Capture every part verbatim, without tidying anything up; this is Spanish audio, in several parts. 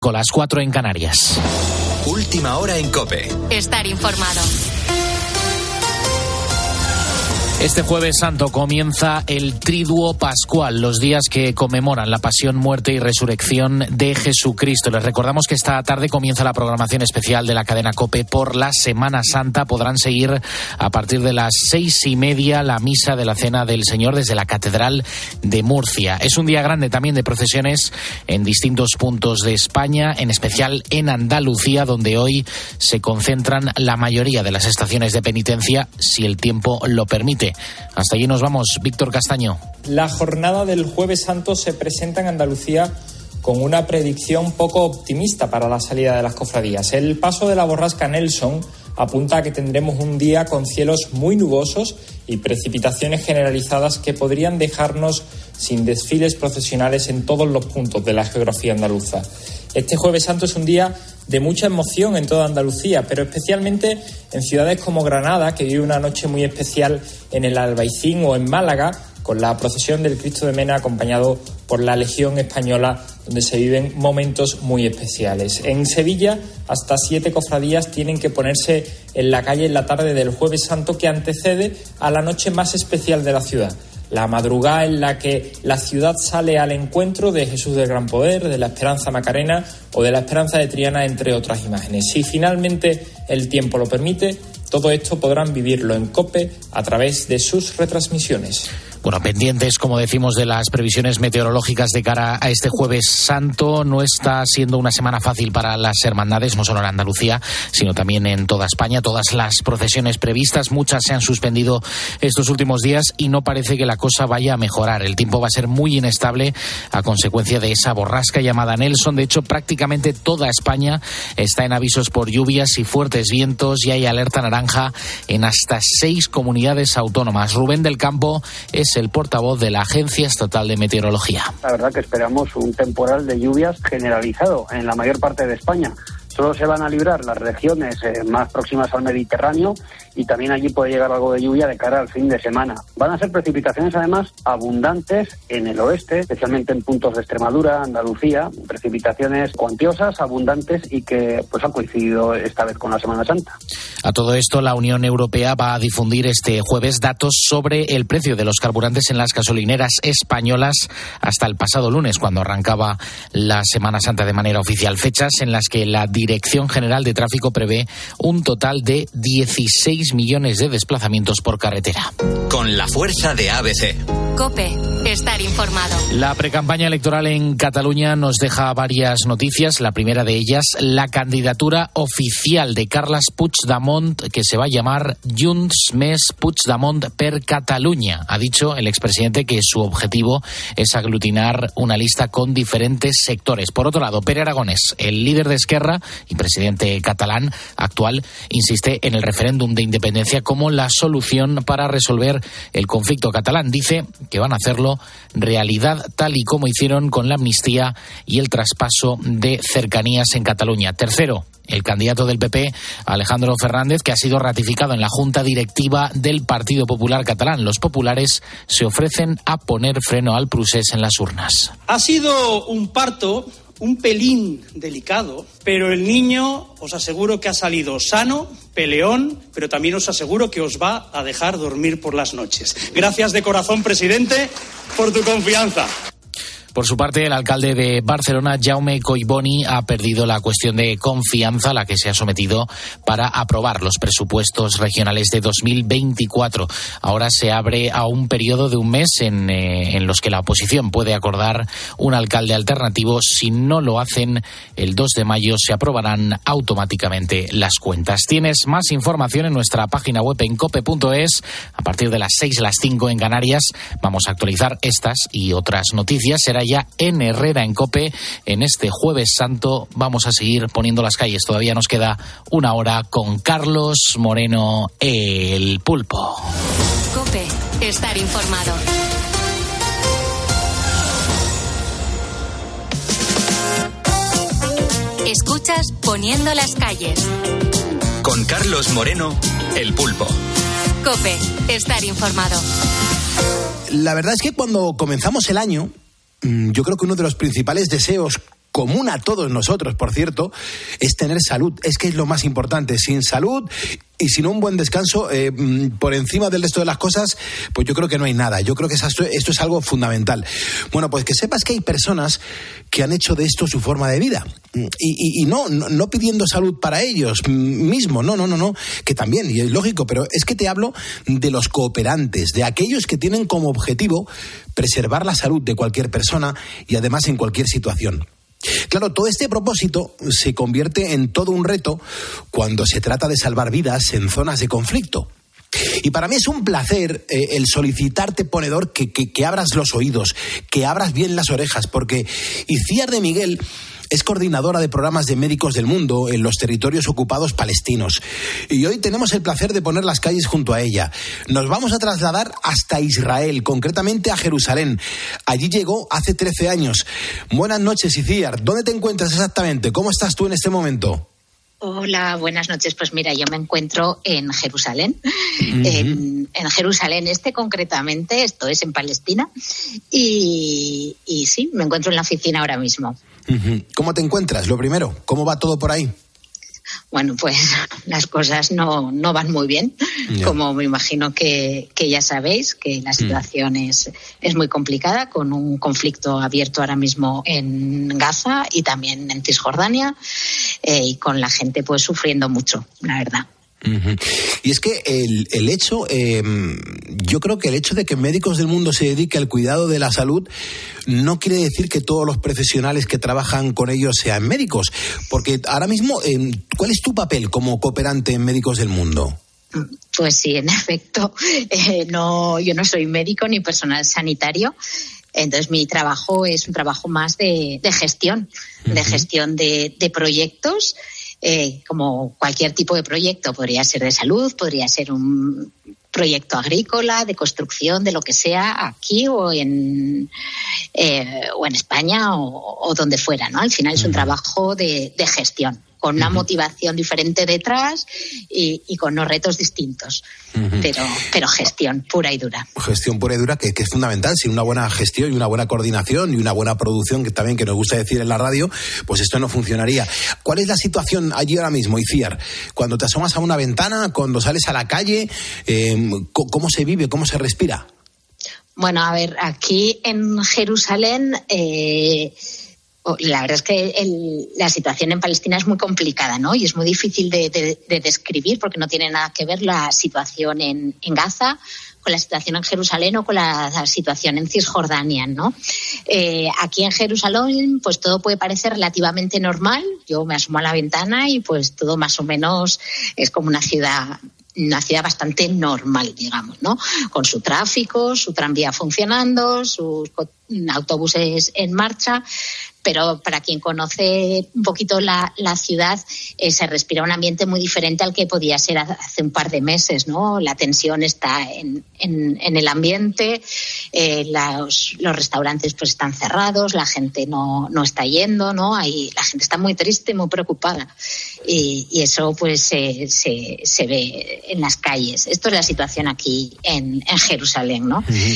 Con las cuatro en Canarias. Última hora en COPE. Estar informado. Este Jueves Santo comienza el Triduo Pascual, los días que conmemoran la pasión, muerte y resurrección de Jesucristo. Les recordamos que esta tarde comienza la programación especial de la cadena COPE por la Semana Santa. Podrán seguir a partir de las seis y media la misa de la Cena del Señor desde la Catedral de Murcia. Es un día grande también de procesiones en distintos puntos de España, en especial en Andalucía, donde hoy se concentran la mayoría de las estaciones de penitencia, si el tiempo lo permite. Hasta allí nos vamos, Víctor Castaño. La jornada del Jueves Santo se presenta en Andalucía con una predicción poco optimista para la salida de las cofradías. El paso de la borrasca Nelson apunta a que tendremos un día con cielos muy nubosos y precipitaciones generalizadas que podrían dejarnos sin desfiles procesionales en todos los puntos de la geografía andaluza. Este Jueves Santo es un día de mucha emoción en toda Andalucía, pero especialmente en ciudades como Granada, que vive una noche muy especial en el Albaicín, o en Málaga, con la procesión del Cristo de Mena acompañado por la Legión Española, donde se viven momentos muy especiales. En Sevilla, hasta siete cofradías tienen que ponerse en la calle en la tarde del Jueves Santo, que antecede a la noche más especial de la ciudad. La madrugada en la que la ciudad sale al encuentro de Jesús del Gran Poder, de la Esperanza Macarena o de la Esperanza de Triana, entre otras imágenes. Si finalmente el tiempo lo permite, todo esto podrán vivirlo en COPE a través de sus retransmisiones. Bueno, pendientes, como decimos, de las previsiones meteorológicas de cara a este Jueves Santo. No está siendo una semana fácil para las hermandades, no solo en Andalucía, sino también en toda España. Todas las procesiones previstas, muchas se han suspendido estos últimos días y no parece que la cosa vaya a mejorar. El tiempo va a ser muy inestable a consecuencia de esa borrasca llamada Nelson. De hecho, prácticamente toda España está en avisos por lluvias y fuertes vientos y hay alerta naranja en hasta seis comunidades autónomas. Rubén del Campo es el portavoz de la Agencia Estatal de Meteorología. La verdad que esperamos un temporal de lluvias generalizado en la mayor parte de España. Solo se van a librar las regiones eh, más próximas al Mediterráneo y también allí puede llegar algo de lluvia de cara al fin de semana. Van a ser precipitaciones además abundantes en el oeste, especialmente en puntos de Extremadura, Andalucía, precipitaciones cuantiosas, abundantes y que pues han coincidido esta vez con la Semana Santa. A todo esto, la Unión Europea va a difundir este jueves datos sobre el precio de los carburantes en las gasolineras españolas hasta el pasado lunes, cuando arrancaba la Semana Santa de manera oficial. Fechas en las que la Dirección General de Tráfico prevé un total de dieciséis millones de desplazamientos por carretera. Con la fuerza de A B C. COPE. Estar informado. La precampaña electoral en Cataluña nos deja varias noticias. La primera de ellas, la candidatura oficial de Carles Puigdemont, que se va a llamar Junts més Puigdemont per Catalunya. Ha dicho el expresidente que su objetivo es aglutinar una lista con diferentes sectores. Por otro lado, Pere Aragonés, el líder de Esquerra y presidente catalán actual, insiste en el referéndum de independencia como la solución para resolver el conflicto catalán. Dice que van a hacerlo realidad tal y como hicieron con la amnistía y el traspaso de cercanías en Cataluña. Tercero, el candidato del P P, Alejandro Fernández, que ha sido ratificado en la Junta Directiva del Partido Popular Catalán. Los populares se ofrecen a poner freno al procés en las urnas. Ha sido un parto un pelín delicado, pero el niño os aseguro que ha salido sano, peleón, pero también os aseguro que os va a dejar dormir por las noches. Gracias de corazón, presidente, por tu confianza. Por su parte, el alcalde de Barcelona, Jaume Collboni, ha perdido la cuestión de confianza a la que se ha sometido para aprobar los presupuestos regionales de dos mil veinticuatro. Ahora se abre a un periodo de un mes en, eh, en los que la oposición puede acordar un alcalde alternativo. Si no lo hacen, el dos de mayo se aprobarán automáticamente las cuentas. Tienes más información en nuestra página web en cope punto es. A partir de las seis, las cinco en Canarias, vamos a actualizar estas y otras noticias. Será ya en Herrera en COPE. En este Jueves Santo vamos a seguir poniendo las calles. Todavía nos queda una hora con Carlos Moreno, el Pulpo. COPE. Estar informado. Escuchas Poniendo las calles. Con Carlos Moreno, el Pulpo. COPE. Estar informado. La verdad es que cuando comenzamos el año, yo creo que uno de los principales deseos común a todos nosotros, por cierto, es tener salud. Es que es lo más importante. Sin salud y sin un buen descanso, eh, por encima del resto de las cosas, pues yo creo que no hay nada. Yo creo que esto, esto es algo fundamental. Bueno, pues que sepas que hay personas que han hecho de esto su forma de vida. Y, y, y no, no, no pidiendo salud para ellos mismos, no, no, no, no, que también, y es lógico, pero es que te hablo de los cooperantes, de aquellos que tienen como objetivo preservar la salud de cualquier persona y además en cualquier situación. Claro, todo este propósito se convierte en todo un reto cuando se trata de salvar vidas en zonas de conflicto. Y para mí es un placer eh, el solicitarte, ponedor, que, que, que abras los oídos, que abras bien las orejas, porque Itziar de Miguel es coordinadora de programas de médicos del mundo en los territorios ocupados palestinos. Y hoy tenemos el placer de poner las calles junto a ella. Nos vamos a trasladar hasta Israel, concretamente a Jerusalén. Allí llegó hace trece años. Buenas noches, Itziar. ¿Dónde te encuentras exactamente? ¿Cómo estás tú en este momento? Hola, buenas noches. Pues mira, yo me encuentro en Jerusalén, uh-huh. en, en Jerusalén Este concretamente, esto es en Palestina, y, y sí, me encuentro en la oficina ahora mismo. Uh-huh. ¿Cómo te encuentras? Lo primero, ¿cómo va todo por ahí? Bueno, pues las cosas no, no van muy bien, yeah. como me imagino que, que ya sabéis, que la situación mm. es, es muy complicada, con un conflicto abierto ahora mismo en Gaza y también en Cisjordania, eh, y con la gente pues sufriendo mucho, la verdad. Uh-huh. Y es que el, el hecho, eh, yo creo que el hecho de que Médicos del Mundo se dedique al cuidado de la salud no quiere decir que todos los profesionales que trabajan con ellos sean médicos, porque ahora mismo, eh, ¿cuál es tu papel como cooperante en Médicos del Mundo? Pues sí, en efecto, eh, no, yo no soy médico ni personal sanitario. Entonces mi trabajo es un trabajo más de, de gestión, uh-huh. de gestión de, de proyectos. Eh, como cualquier tipo de proyecto, podría ser de salud, podría ser un proyecto agrícola, de construcción, de lo que sea, aquí o en eh, o en España o, o donde fuera, ¿no? Al final es un trabajo de, de gestión, con una uh-huh. motivación diferente detrás y, y con unos retos distintos, uh-huh. pero, pero gestión pura y dura. Gestión pura y dura que, que es fundamental. Sin una buena gestión y una buena coordinación y una buena producción, que también que nos gusta decir en la radio, pues esto no funcionaría. ¿Cuál es la situación allí ahora mismo, Itziar? Cuando te asomas a una ventana, cuando sales a la calle, eh, ¿cómo se vive, cómo se respira? Bueno, a ver, aquí en Jerusalén... Eh, La verdad es que el, la situación en Palestina es muy complicada, ¿no? Y es muy difícil de, de, de describir porque no tiene nada que ver la situación en, en Gaza con la situación en Jerusalén o con la, la situación en Cisjordania, ¿no? Eh, aquí en Jerusalén, pues todo puede parecer relativamente normal. Yo me asomo a la ventana y pues todo más o menos es como una ciudad... una ciudad bastante normal, digamos, ¿no? Con su tráfico, su tranvía funcionando, sus autobuses en marcha, pero para quien conoce un poquito la, la ciudad, eh, se respira un ambiente muy diferente al que podía ser hace un par de meses, ¿no? La tensión está en, en, en el ambiente, eh, los, los restaurantes pues están cerrados, la gente no, no está yendo, ¿no? Ahí la gente está muy triste, muy preocupada, y, y eso pues se, se, se ve en las calles. Esto es la situación aquí en, en Jerusalén, ¿no? Uh-huh.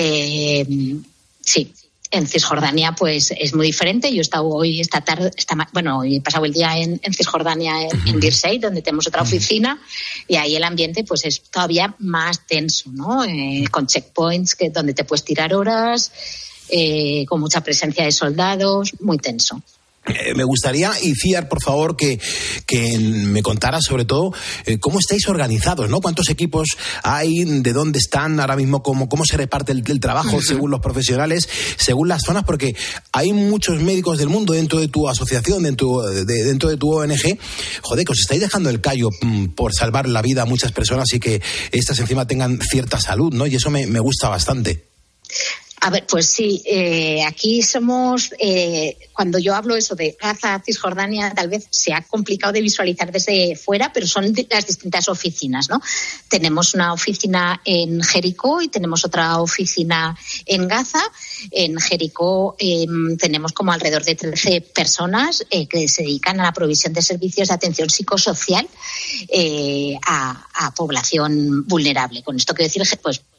Eh, sí. En Cisjordania, pues es muy diferente. Yo he estado hoy, esta tarde, esta, bueno, he pasado el día en, en Cisjordania, en, uh-huh. en Birzeit, donde tenemos otra oficina, y ahí el ambiente, pues es todavía más tenso, ¿no? Eh, con checkpoints que donde te puedes tirar horas, eh, con mucha presencia de soldados, muy tenso. Eh, me gustaría, Itziar, por favor, que, que me contara sobre todo eh, cómo estáis organizados, ¿no? ¿Cuántos equipos hay? ¿De dónde están ahora mismo? ¿Cómo, cómo se reparte el, el trabajo uh-huh. según los profesionales, según las zonas? Porque hay muchos médicos del mundo dentro de tu asociación, dentro de, dentro de tu O N G. Joder, que os estáis dejando el callo mm, por salvar la vida a muchas personas y que estas encima tengan cierta salud, ¿no? Y eso me, me gusta bastante. A ver, pues sí, eh, aquí somos, eh, cuando yo hablo eso de Gaza, Cisjordania, tal vez se ha complicado de visualizar desde fuera, pero son las distintas oficinas, ¿no? Tenemos una oficina en Jericó y tenemos otra oficina en Gaza. En Jericó eh, tenemos como alrededor de trece personas eh, que se dedican a la provisión de servicios de atención psicosocial eh, a, a población vulnerable. Con esto quiero decir, pues,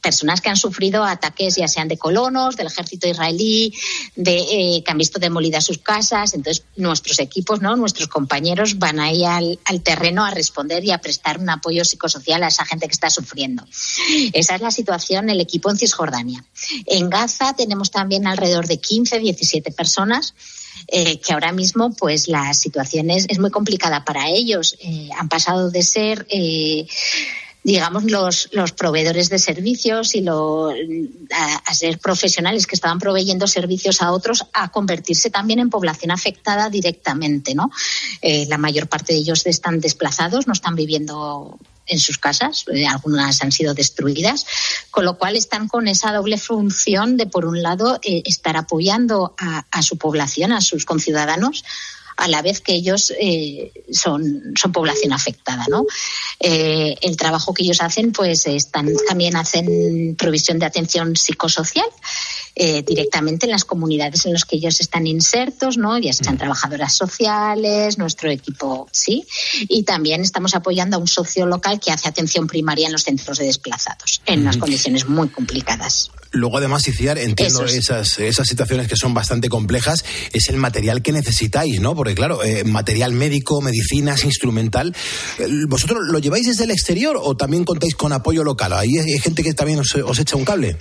personas que han sufrido ataques ya sean de colonos, del ejército israelí, de eh, que han visto demolidas sus casas. Entonces nuestros equipos, ¿no? Nuestros compañeros van ahí al, al terreno a responder y a prestar un apoyo psicosocial a esa gente que está sufriendo. Esa es la situación, el equipo en Cisjordania. En Gaza tenemos también alrededor de quince, diecisiete personas. Eh, que ahora mismo pues la situación es, es muy complicada para ellos. Eh, han pasado de ser eh, digamos los, los proveedores de servicios y lo, a, a ser profesionales que estaban proveyendo servicios a otros, a convertirse también en población afectada directamente, ¿no? Eh, la mayor parte de ellos están desplazados, no están viviendo en sus casas, eh, algunas han sido destruidas, con lo cual están con esa doble función de, por un lado, eh, estar apoyando a, a su población, a sus conciudadanos, a la vez que ellos eh, son, son población afectada, ¿no? Eh, el trabajo que ellos hacen, pues están también hacen provisión de atención psicosocial eh, directamente en las comunidades en las que ellos están insertos, ¿no? Ya sean trabajadoras sociales, nuestro equipo, sí, y también estamos apoyando a un socio local que hace atención primaria en los centros de desplazados, en unas condiciones muy complicadas. Luego, además, Iciar, entiendo es. esas, esas situaciones que son bastante complejas, es el material que necesitáis, ¿no? Porque, claro, eh, material médico, medicinas, instrumental. ¿Vosotros lo lleváis desde el exterior o también contáis con apoyo local? ¿Hay, hay gente que también os, os echa un cable?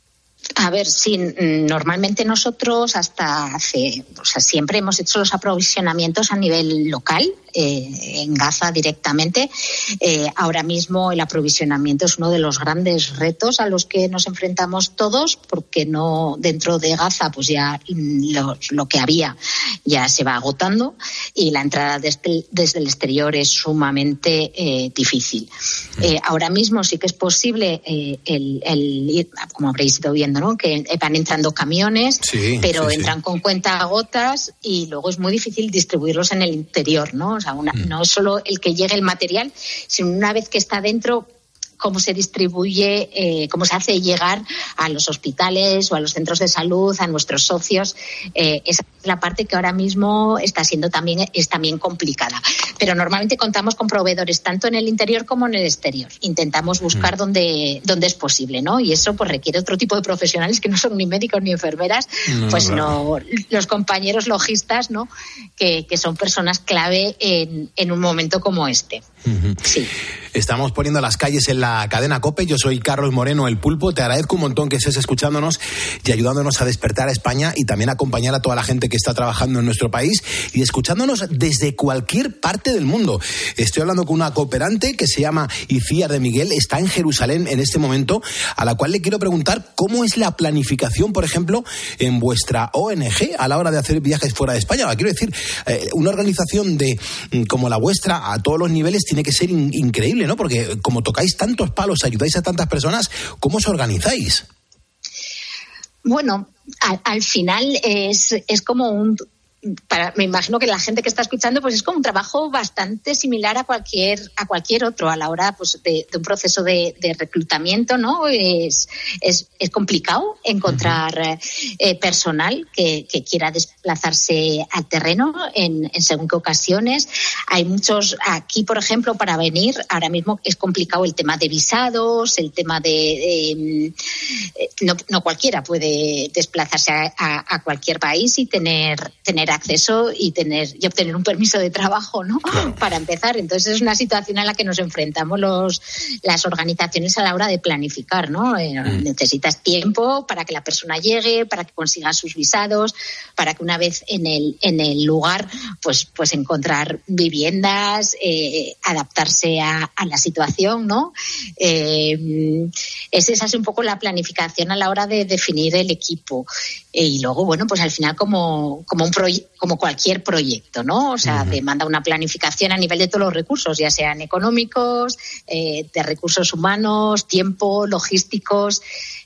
A ver, sí, normalmente nosotros hasta hace, o sea, siempre hemos hecho los aprovisionamientos a nivel local, eh, en Gaza directamente. Eh, ahora mismo el aprovisionamiento es uno de los grandes retos a los que nos enfrentamos todos, porque no dentro de Gaza pues ya lo, lo que había ya se va agotando y la entrada desde, desde el exterior es sumamente eh, difícil. Eh, ahora mismo sí que es posible eh, el, el, como habréis ido viendo, ¿no? Que van entrando camiones, sí, pero sí, entran sí. con cuentagotas y luego es muy difícil distribuirlos en el interior, ¿no? O sea, una, mm. no es solo el que llegue el material, sino una vez que está dentro, cómo se distribuye, eh, cómo se hace llegar a los hospitales o a los centros de salud, a nuestros socios. Eh, esa es la parte que ahora mismo está siendo también, es también complicada. Pero normalmente contamos con proveedores tanto en el interior como en el exterior. Intentamos buscar mm. donde, donde es posible, ¿no? Y eso pues requiere otro tipo de profesionales que no son ni médicos ni enfermeras, no, pues no, los compañeros logistas, ¿no? Que, que son personas clave en, en un momento como este. Uh-huh. Sí. Estamos poniendo las calles en la cadena COPE. Yo soy Carlos Moreno, el Pulpo. Te agradezco un montón que estés escuchándonos y ayudándonos a despertar a España y también a acompañar a toda la gente que está trabajando en nuestro país y escuchándonos desde cualquier parte del mundo. Estoy hablando con una cooperante que se llama Iciar de Miguel, está en Jerusalén en este momento, a la cual le quiero preguntar cómo es la planificación, por ejemplo, en vuestra O N G a la hora de hacer viajes fuera de España. Quiero decir, eh, una organización de como la vuestra a todos los niveles tiene que ser in- increíble, ¿no? Porque como tocáis tantos palos, ayudáis a tantas personas, ¿cómo os organizáis? Bueno, al, al final es, es como un... Para, me imagino que la gente que está escuchando pues es como un trabajo bastante similar a cualquier a cualquier otro a la hora pues de, de un proceso de, de reclutamiento, ¿no? Es, es, es complicado encontrar uh-huh. eh, personal que, que quiera desplazarse al terreno en, en según qué ocasiones. Hay muchos aquí, por ejemplo, para venir ahora mismo es complicado el tema de visados, el tema de eh, no, no cualquiera puede desplazarse a, a, a cualquier país y tener tener acceso y tener y obtener un permiso de trabajo, ¿no? Claro. Para empezar. Entonces es una situación a la que nos enfrentamos los las organizaciones a la hora de planificar, ¿no? Eh, mm. Necesitas tiempo para que la persona llegue, para que consiga sus visados, para que una vez en el en el lugar, pues pues encontrar viviendas, eh, adaptarse a, a la situación, ¿no? Eh, es esa es un poco la planificación a la hora de definir el equipo. Eh, y luego, bueno, pues al final como como un proyecto como cualquier proyecto, ¿no? O sea, uh-huh. demanda una planificación a nivel de todos los recursos, ya sean económicos, eh, de recursos humanos, tiempo, logísticos.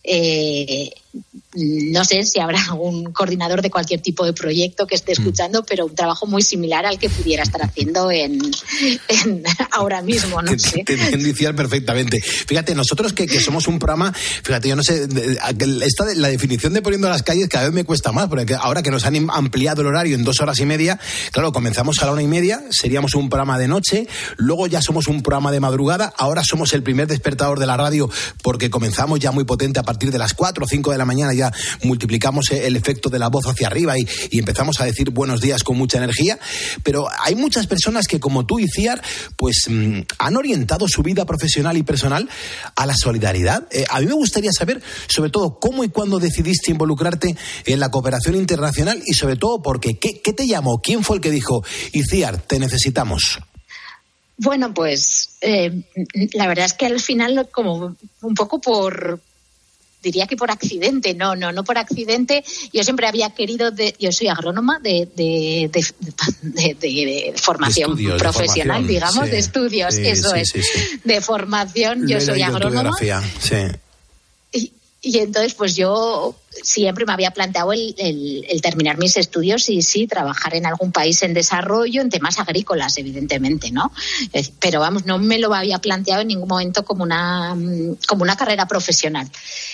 Eh, no sé si habrá algún coordinador de cualquier tipo de proyecto que esté escuchando, pero un trabajo muy similar al que pudiera estar haciendo en, en ahora mismo, no sé. Te entiendo iniciar perfectamente. Fíjate, nosotros que, que somos un programa, fíjate, yo no sé, esta de, la definición de Poniendo las Calles cada vez me cuesta más, porque ahora que nos han ampliado el horario en dos horas y media, claro, comenzamos a la una y media, seríamos un programa de noche, luego ya somos un programa de madrugada, ahora somos el primer despertador de la radio porque comenzamos ya muy potente a partir de las cuatro o cinco de la mañana, ya multiplicamos el efecto de la voz hacia arriba y, y empezamos a decir buenos días con mucha energía, pero hay muchas personas que como tú y Ciar, pues mmm, han orientado su vida profesional y personal a la solidaridad. Eh, a mí me gustaría saber, sobre todo, cómo y cuándo decidiste involucrarte en la cooperación internacional y sobre todo, porque ¿qué, qué te llamó? ¿Quién fue el que dijo, Itziar, te necesitamos? Bueno, pues eh, la verdad es que al final, como un poco por... diría que por accidente, no, no, no por accidente. Yo siempre había querido, de, yo soy agrónoma de, de, de, de, de, de formación de estudios, profesional, de formación, digamos, sí, de estudios, sí, eso sí, es, sí, sí. de formación, yo soy agrónoma. Sí. Y, y entonces, pues yo siempre me había planteado el, el, el terminar mis estudios y sí, trabajar en algún país en desarrollo, en temas agrícolas, evidentemente, ¿no? Pero vamos, no me lo había planteado en ningún momento como una, como una carrera profesional.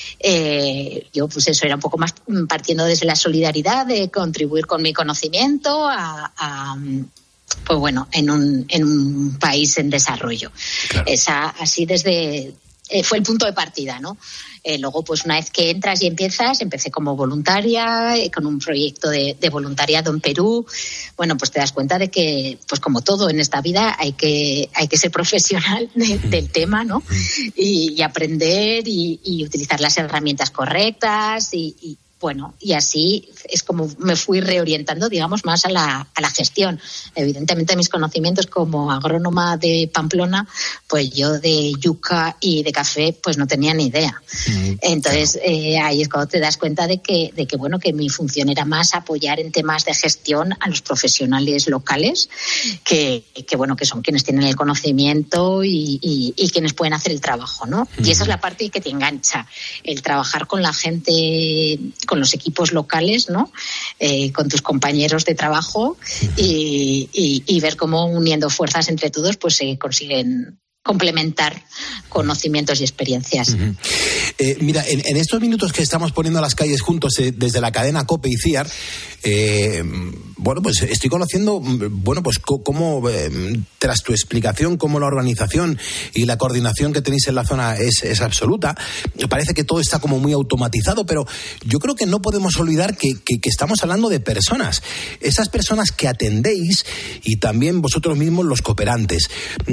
Eh, yo pues eso era un poco más partiendo desde la solidaridad de contribuir con mi conocimiento a, a pues bueno, en un, en un país en desarrollo. Claro. Esa, así desde, eh, fue el punto de partida, ¿no? Eh, luego, pues una vez que entras y empiezas, empecé como voluntaria, eh, con un proyecto de, de voluntariado en Perú. Bueno, pues te das cuenta de que, pues como todo en esta vida, hay que hay que ser profesional de, del tema, ¿no? Y, y aprender y, y utilizar las herramientas correctas y, y bueno, y así es como me fui reorientando, digamos, más a la, a la gestión. Evidentemente mis conocimientos como agrónoma de Pamplona, pues yo de yuca y de café, pues no tenía ni idea. Mm, Entonces, claro. eh, ahí es cuando te das cuenta de que, de que, bueno, que mi función era más apoyar en temas de gestión a los profesionales locales, que, que bueno, que son quienes tienen el conocimiento y, y, y quienes pueden hacer el trabajo, ¿no? Mm. Y esa es la parte que te engancha, el trabajar con la gente, con los equipos locales, ¿no? Eh, con tus compañeros de trabajo y, y, y ver cómo uniendo fuerzas entre todos pues se consiguen complementar conocimientos y experiencias. Uh-huh. Eh, mira, en, en estos minutos que estamos poniendo las calles juntos eh, desde la cadena COPE y Ciar, eh, bueno, pues estoy conociendo, bueno, pues cómo, eh, tras tu explicación, cómo la organización y la coordinación que tenéis en la zona es, es absoluta. Parece que todo está como muy automatizado, pero yo creo que no podemos olvidar que, que, que estamos hablando de personas. Esas personas que atendéis y también vosotros mismos los cooperantes.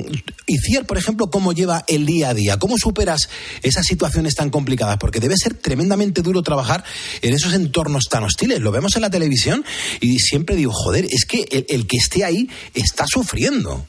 Y Ciar, por ejemplo, ¿cómo lleva el día a día? ¿Cómo superas esas situaciones tan complicadas? Porque debe ser tremendamente duro trabajar en esos entornos tan hostiles. Lo vemos en la televisión y siempre digo, joder, es que el, el que esté ahí está sufriendo.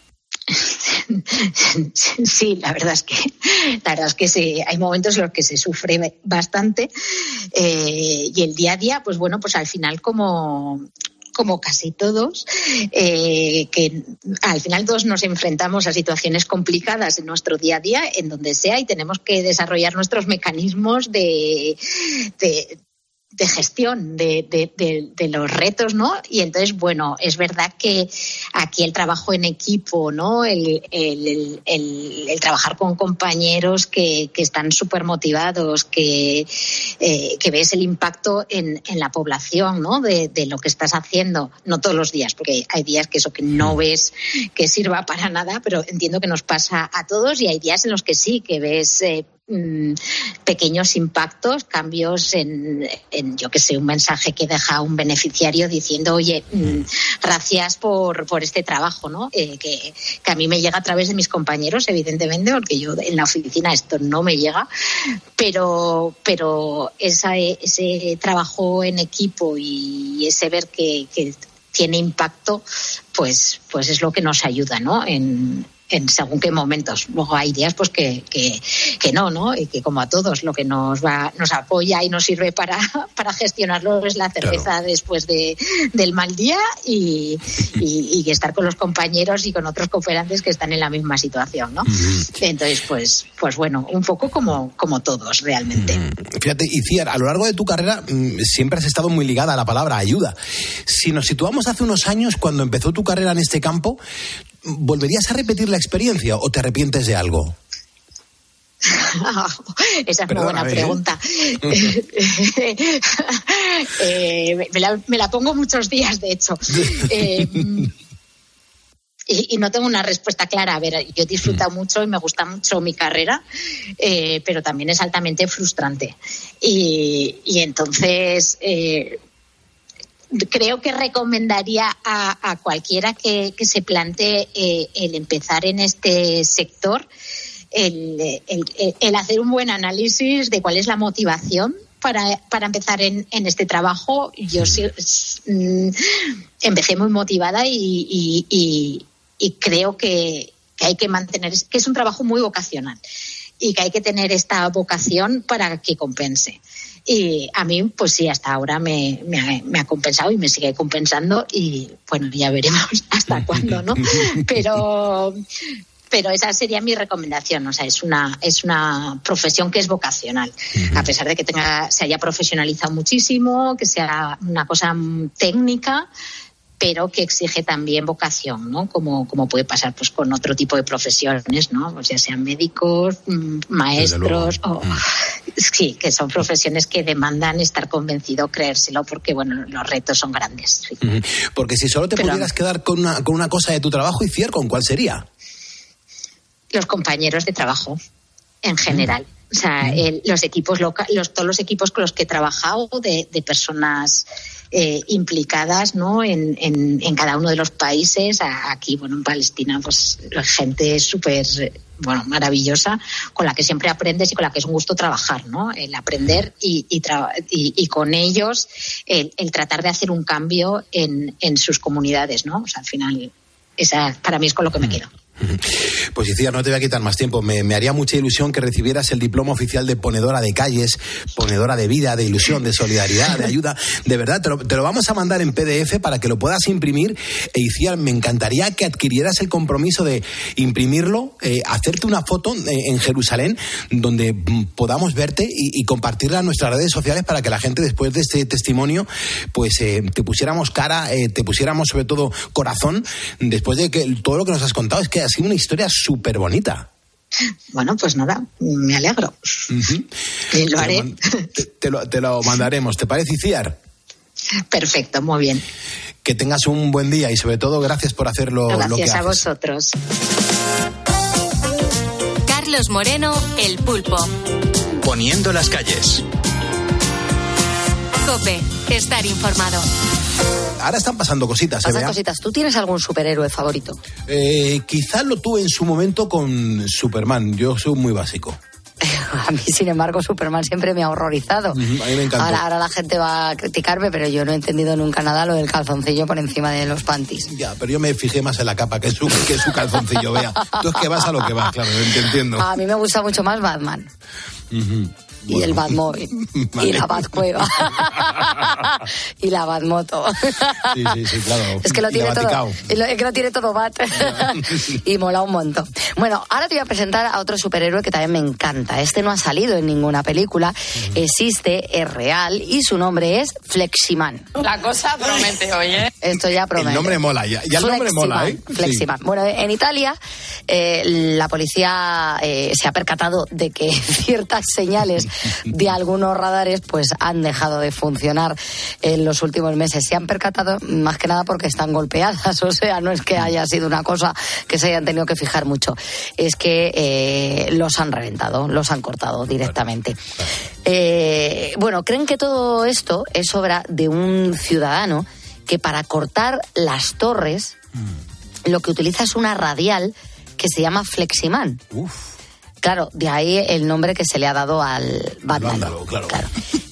Sí, la verdad es que la verdad es que sí, hay momentos en los que se sufre bastante eh, y el día a día, pues bueno, pues al final como como casi todos, eh, que al final todos nos enfrentamos a situaciones complicadas en nuestro día a día, en donde sea, y tenemos que desarrollar nuestros mecanismos de, de de gestión de, de, de, de los retos, ¿no? Y entonces, bueno, es verdad que aquí el trabajo en equipo, ¿no? El, el, el, el, el trabajar con compañeros que, que están súper motivados, que, eh, que ves el impacto en, en la población, ¿no? De, de lo que estás haciendo, no todos los días, porque hay días que eso que no ves que sirva para nada, pero entiendo que nos pasa a todos y hay días en los que sí, que ves eh, pequeños impactos, cambios en, en, yo que sé, un mensaje que deja un beneficiario diciendo, oye, mmm, gracias por, por este trabajo, ¿no? Eh, que, que a mí me llega a través de mis compañeros, evidentemente, porque yo en la oficina esto no me llega, pero, pero esa, ese trabajo en equipo y ese ver que, que tiene impacto, pues, pues es lo que nos ayuda, ¿no? En en según qué momentos. Luego hay días pues que, que, que no, ¿no? Y que como a todos lo que nos va, nos apoya y nos sirve para, para gestionarlo es la cerveza, claro, después de, del mal día y, y, y estar con los compañeros y con otros cooperantes que están en la misma situación, ¿no? Mm. Entonces, pues, pues bueno, un poco como, como todos realmente. Mm. Fíjate, Itziar, a lo largo de tu carrera siempre has estado muy ligada a la palabra ayuda. Si nos situamos hace unos años, cuando empezó tu carrera en este campo, ¿volverías a repetir la experiencia o te arrepientes de algo? Esa es Perdona, muy buena pregunta. eh, me, la, me la pongo muchos días, de hecho. Eh, y, y no tengo una respuesta clara. A ver, yo he disfrutado mucho y me gusta mucho mi carrera, eh, pero también es altamente frustrante. Y, y entonces... Eh, creo que recomendaría a, a cualquiera que, que se plantee eh, el empezar en este sector, el, el, el hacer un buen análisis de cuál es la motivación para, para empezar en, en este trabajo. Yo sí, mm, empecé muy motivada y, y, y, y creo que, que hay que mantener, que es un trabajo muy vocacional y que hay que tener esta vocación para que compense. Y a mí, pues sí, hasta ahora me, me, ha, me ha compensado y me sigue compensando y, bueno, ya veremos hasta cuándo, ¿no? Pero, pero esa sería mi recomendación. O sea, es una, es una profesión que es vocacional. A pesar de que tenga, se haya profesionalizado muchísimo, que sea una cosa técnica, pero que exige también vocación, ¿no? Como, como puede pasar pues con otro tipo de profesiones, ¿no? Pues ya sean médicos, maestros, o, sí, que son profesiones que demandan estar convencido, creérselo, porque bueno, los retos son grandes. Sí. Porque si solo te pero, pudieras quedar con una, con una cosa de tu trabajo, Itziar, ¿con cuál sería? Los compañeros de trabajo, en general. Mm. O sea, el, los equipos loca, los, todos los equipos con los que he trabajado de, de personas eh, implicadas, ¿no? En, en, en cada uno de los países. Aquí, bueno, en Palestina, pues la gente es súper, bueno, maravillosa, con la que siempre aprendes y con la que es un gusto trabajar, ¿no? El aprender y, y, tra- y, y con ellos el, el tratar de hacer un cambio en, en sus comunidades, ¿no? O sea, al final, esa para mí es con lo que me quedo. Pues Itziar, no te voy a quitar más tiempo. Me, me haría mucha ilusión que recibieras el diploma oficial de ponedora de calles, ponedora de vida, de ilusión, de solidaridad, de ayuda. De verdad, te lo, te lo vamos a mandar en P D F para que lo puedas imprimir. E Itziar, me encantaría que adquirieras el compromiso de imprimirlo, eh, hacerte una foto eh, en Jerusalén donde podamos verte y, y compartirla en nuestras redes sociales para que la gente, después de este testimonio, pues eh, te pusiéramos cara, eh, te pusiéramos sobre todo corazón, después de que todo lo que nos has contado. Es que ha sido una historia súper bonita. Bueno, pues nada, me alegro. Uh-huh. Y lo haré. Te lo, te, te, lo, te lo mandaremos. ¿Te parece, Itziar? Perfecto, muy bien. Que tengas un buen día y sobre todo gracias por hacer lo, gracias lo que haces. Gracias a vosotros. Carlos Moreno, El Pulpo. Poniendo las calles. COPE, estar informado. Ahora están pasando cositas. Pasan ¿eh, cositas. ¿Tú tienes algún superhéroe favorito? Eh, quizás lo tuve en su momento con Superman. Yo soy muy básico. A mí, sin embargo, Superman siempre me ha horrorizado. Uh-huh, a mí me encantó. Ahora, ahora la gente va a criticarme, pero yo no he entendido nunca nada lo del calzoncillo por encima de los panties. Ya, pero yo me fijé más en la capa que su, que su calzoncillo, vea. Tú es que vas a lo que vas, claro, te entiendo. A mí me gusta mucho más Batman. Uh-huh. Y bueno. El Batmóvil. Vale. Y la Batcueva. Y la Batmoto. Sí, sí, sí, claro. Es que lo tiene todo. Es que lo tiene todo Bat. Y mola un montón. Bueno, ahora te voy a presentar a otro superhéroe que también me encanta. Este no ha salido en ninguna película. Uh-huh. Existe, es real y su nombre es Fleximan. La cosa promete, oye. Esto ya promete. El nombre mola, ya, ya el nombre mola, ¿eh? Fleximan. Sí. Bueno, en Italia eh, la policía eh, se ha percatado de que ciertas señales de algunos radares pues han dejado de funcionar en los últimos meses. Se han percatado más que nada porque están golpeadas, o sea, no es que haya sido una cosa que se hayan tenido que fijar mucho, es que eh, los han reventado, los han cortado directamente. Eh, bueno, creen que todo esto es obra de un ciudadano que para cortar las torres lo que utiliza es una radial que se llama Fleximan. Uf. Claro, de ahí el nombre que se le ha dado al Batman. Vándalo, claro. claro.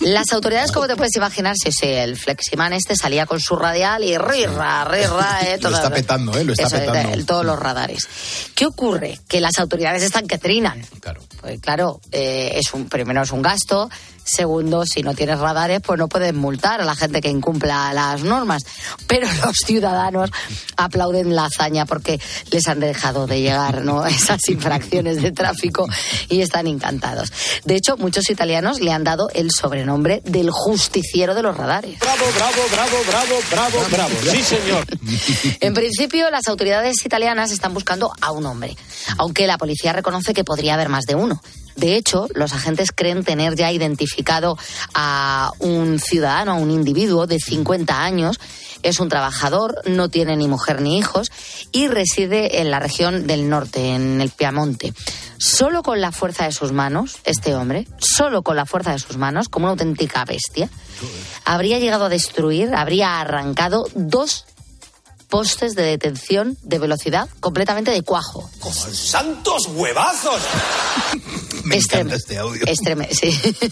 Las autoridades, como te puedes imaginar, sí, sí, el Fleximan este salía con su radial y rirra, rirra, eh, todo, lo está petando, ¿eh? Lo está eso, petando. De, de, todos los radares. ¿Qué ocurre? Que las autoridades están que trinan. Claro. Pues claro, eh, es un, primero es un gasto, segundo, si no tienes radares, pues no puedes multar a la gente que incumpla las normas. Pero los ciudadanos aplauden la hazaña porque les han dejado de llegar, ¿no?, esas infracciones de tráfico y están encantados. De hecho, muchos italianos le han dado el sobrenombre del justiciero de los radares. Bravo, bravo, bravo, bravo, bravo, bravo. Sí, señor. En principio, las autoridades italianas están buscando a un hombre, aunque la policía reconoce que podría haber más de uno. De hecho, los agentes creen tener ya identificado a un ciudadano, a un individuo de cincuenta años. Es un trabajador, no tiene ni mujer ni hijos y reside en la región del norte, en el Piamonte. Solo con la fuerza de sus manos, este hombre, solo con la fuerza de sus manos, como una auténtica bestia, habría llegado a destruir, habría arrancado dos postes de detención de velocidad completamente de cuajo. ¡Como santos huevazos! Me es encanta trem- este audio. Es tremendo, sí.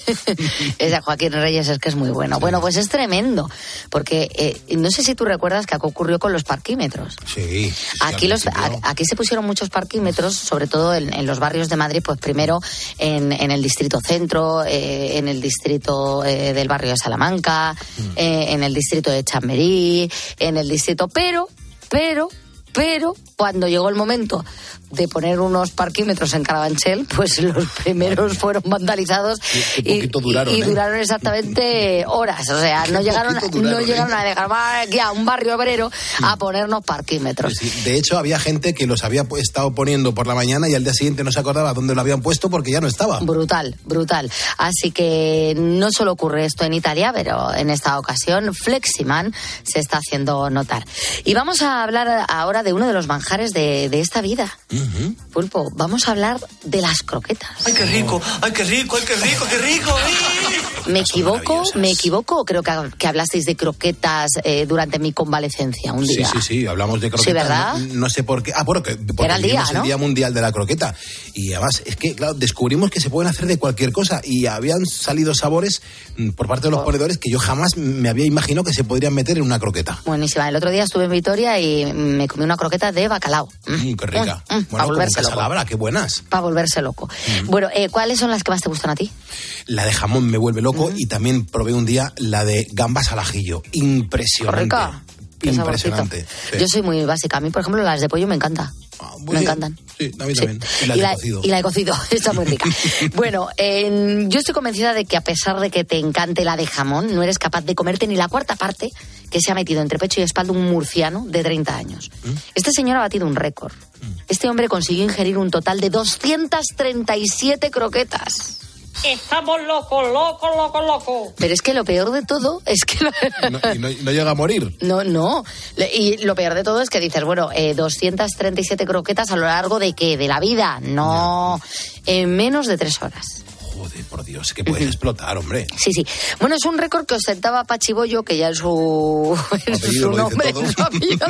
Es de Joaquín Reyes, es que es muy bueno. Bueno, pues es tremendo, porque eh, no sé si tú recuerdas que ocurrió con los parquímetros. Sí. sí Aquí, los, a, aquí se pusieron muchos parquímetros, sobre todo en, en los barrios de Madrid, pues primero en, en el distrito centro, eh, en el distrito eh, del barrio de Salamanca, mm. eh, en el distrito de Chamberí, en el distrito... Pero, pero, pero, cuando llegó el momento de poner unos parquímetros en Carabanchel, pues los primeros fueron vandalizados y, y, duraron, y, y ¿eh? duraron exactamente horas. O sea, no llegaron, duraron, no llegaron ¿eh? a dejar aquí a un barrio obrero a ponernos parquímetros. Pues sí, de hecho, había gente que los había estado poniendo por la mañana y al día siguiente no se acordaba dónde lo habían puesto porque ya no estaba. Brutal, brutal. Así que no solo ocurre esto en Italia, pero en esta ocasión Fleximan se está haciendo notar. Y vamos a hablar ahora de uno de los manjares de, de esta vida. Uh-huh. Pulpo, vamos a hablar de las croquetas. ¡Ay, qué rico! ¡Ay, qué rico! ¡Ay, qué rico! ¡Qué rico! ¡Ay! ¿Me equivoco? ¿Me equivoco? Creo que, que hablasteis de croquetas eh, durante mi convalecencia un día. Sí, sí, sí, hablamos de croquetas. Sí, ¿verdad? No, no sé por qué. Ah, bueno, que, porque era el día, ¿no? el Día Mundial de la Croqueta. Y además, es que, claro, descubrimos que se pueden hacer de cualquier cosa y habían salido sabores por parte de los oh. ponedores que yo jamás me había imaginado que se podrían meter en una croqueta. Buenísima. El otro día estuve en Vitoria y me comí una croqueta de bacalao. Mm, qué rica. Mm, mm, bueno, volverse como Casalabra, qué buenas. Para volverse loco. Mm. Bueno, eh, ¿cuáles son las que más te gustan a ti? La de jamón me vuelve loco mm. y también probé un día la de gambas al ajillo. Impresionante. Rica. Impresionante. Sí. Yo soy muy básica. A mí, por ejemplo, las de pollo me encantan. Ah, me bien. encantan. Sí, a mí también. Sí. Y la y de la, cocido. Y la de cocido, está muy rica. Bueno, eh, yo estoy convencida de que a pesar de que te encante la de jamón, no eres capaz de comerte ni la cuarta parte que se ha metido entre pecho y espalda un murciano de treinta años. ¿Mm? Este señor ha batido un récord. ¿Mm? Este hombre consiguió ingerir un total de doscientas treinta y siete croquetas. Estamos locos, locos, locos, locos. Pero es que lo peor de todo es que... Lo... No, y no, no llega a morir. No, no. Y lo peor de todo es que dices, bueno, eh, doscientas treinta y siete croquetas a lo largo de ¿qué? ¿De la vida? No, en menos de tres horas. Joder, por Dios, que puedes uh-huh. explotar, hombre. Sí, sí. Bueno, es un récord que ostentaba Pachi Bollo, que ya en su, en su nombre, en su apellido.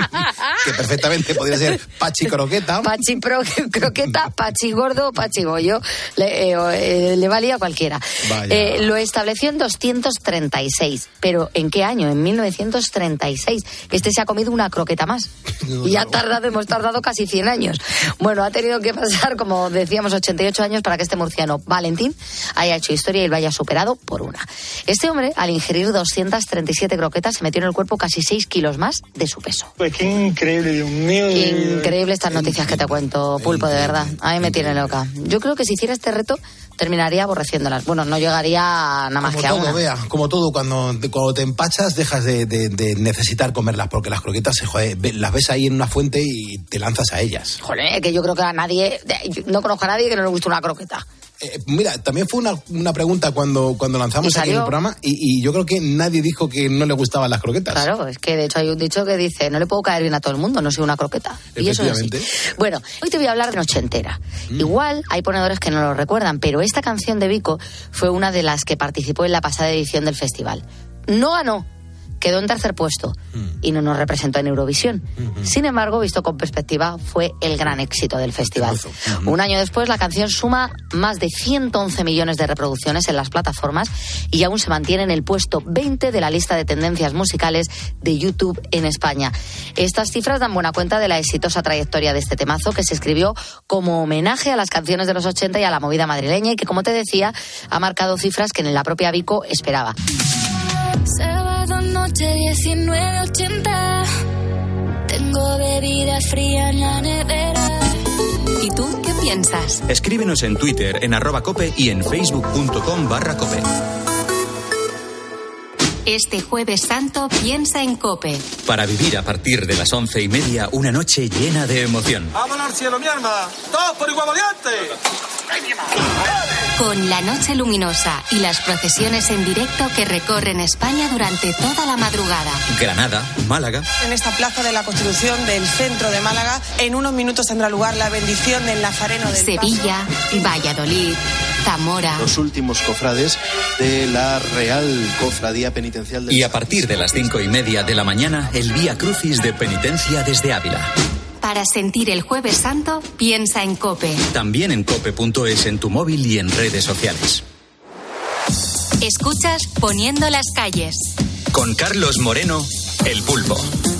Que perfectamente podría ser Pachi Croqueta. Pachi pro, Croqueta, Pachi Gordo, Pachi Bollo. Le, eh, le valía a cualquiera. Eh, lo estableció en doscientos treinta y seis. ¿Pero en qué año? En mil novecientos treinta y seis. Este se ha comido una croqueta más. No, y ha tardado, hemos tardado casi cien años. Bueno, ha tenido que pasar, como decíamos, ochenta y ocho años para que este murciano, Valentín, haya hecho historia y lo haya superado por una. Este hombre, al ingerir doscientas treinta y siete croquetas, se metió en el cuerpo casi seis kilos más de su peso. Pues qué increíble, Dios mío. Qué increíble estas noticias que te cuento, Pulpo, de verdad. A mí me tiene loca. Yo creo que si hiciera este reto, terminaría aborreciéndolas. Bueno, no llegaría nada más como que a todo, una. Vea, como todo, cuando, cuando te empachas, dejas de, de, de necesitar comerlas, porque las croquetas, joder, las ves ahí en una fuente y te lanzas a ellas. Joder, que yo creo que a nadie, no conozco a nadie que no le guste una croqueta. Eh, mira, también fue una, una pregunta cuando, cuando lanzamos aquí en el programa y, y yo creo que nadie dijo que no le gustaban las croquetas. Claro, es que de hecho hay un dicho que dice, no le puedo caer bien a todo el mundo, no soy una croqueta. Y eso es así. Bueno, hoy te voy a hablar de Noche Entera. Mm. Igual hay ponedores que no lo recuerdan, pero esta canción de Vico fue una de las que participó en la pasada edición del festival. No ganó, quedó en tercer puesto y no nos representó en Eurovisión. Uh-huh. Sin embargo, visto con perspectiva, fue el gran éxito del festival. Uh-huh. Un año después, la canción suma más de ciento once millones de reproducciones en las plataformas y aún se mantiene en el puesto veinte de la lista de tendencias musicales de YouTube en España. Estas cifras dan buena cuenta de la exitosa trayectoria de este temazo, que se escribió como homenaje a las canciones de los ochenta y a la movida madrileña, y que, como te decía, ha marcado cifras que en la propia Vico esperaba. Sábado noche diecinueve ochenta. Tengo bebida fría en la nevera. ¿Y tú qué piensas? Escríbenos en Twitter, en arroba cope y en facebook.com barra cope. Este Jueves Santo piensa en COPE. Para vivir a partir de las once y media una noche llena de emoción. ¡Vámonos al cielo, mi alma! ¡Todos por igual valiente! Con la noche luminosa y las procesiones en directo que recorren España durante toda la madrugada. Granada, Málaga. En esta plaza de la Constitución del centro de Málaga, en unos minutos tendrá lugar la bendición del Nazareno del Sevilla, Paso. Valladolid, Zamora. Los últimos cofrades de la Real Cofradía Penitencial del Y a partir de las cinco y media de la mañana, el Vía Crucis de Penitencia desde Ávila. Para sentir el Jueves Santo, piensa en COPE. También en cope punto es en tu móvil y en redes sociales. Escuchas Poniendo las calles. Con Carlos Moreno, El Pulpo.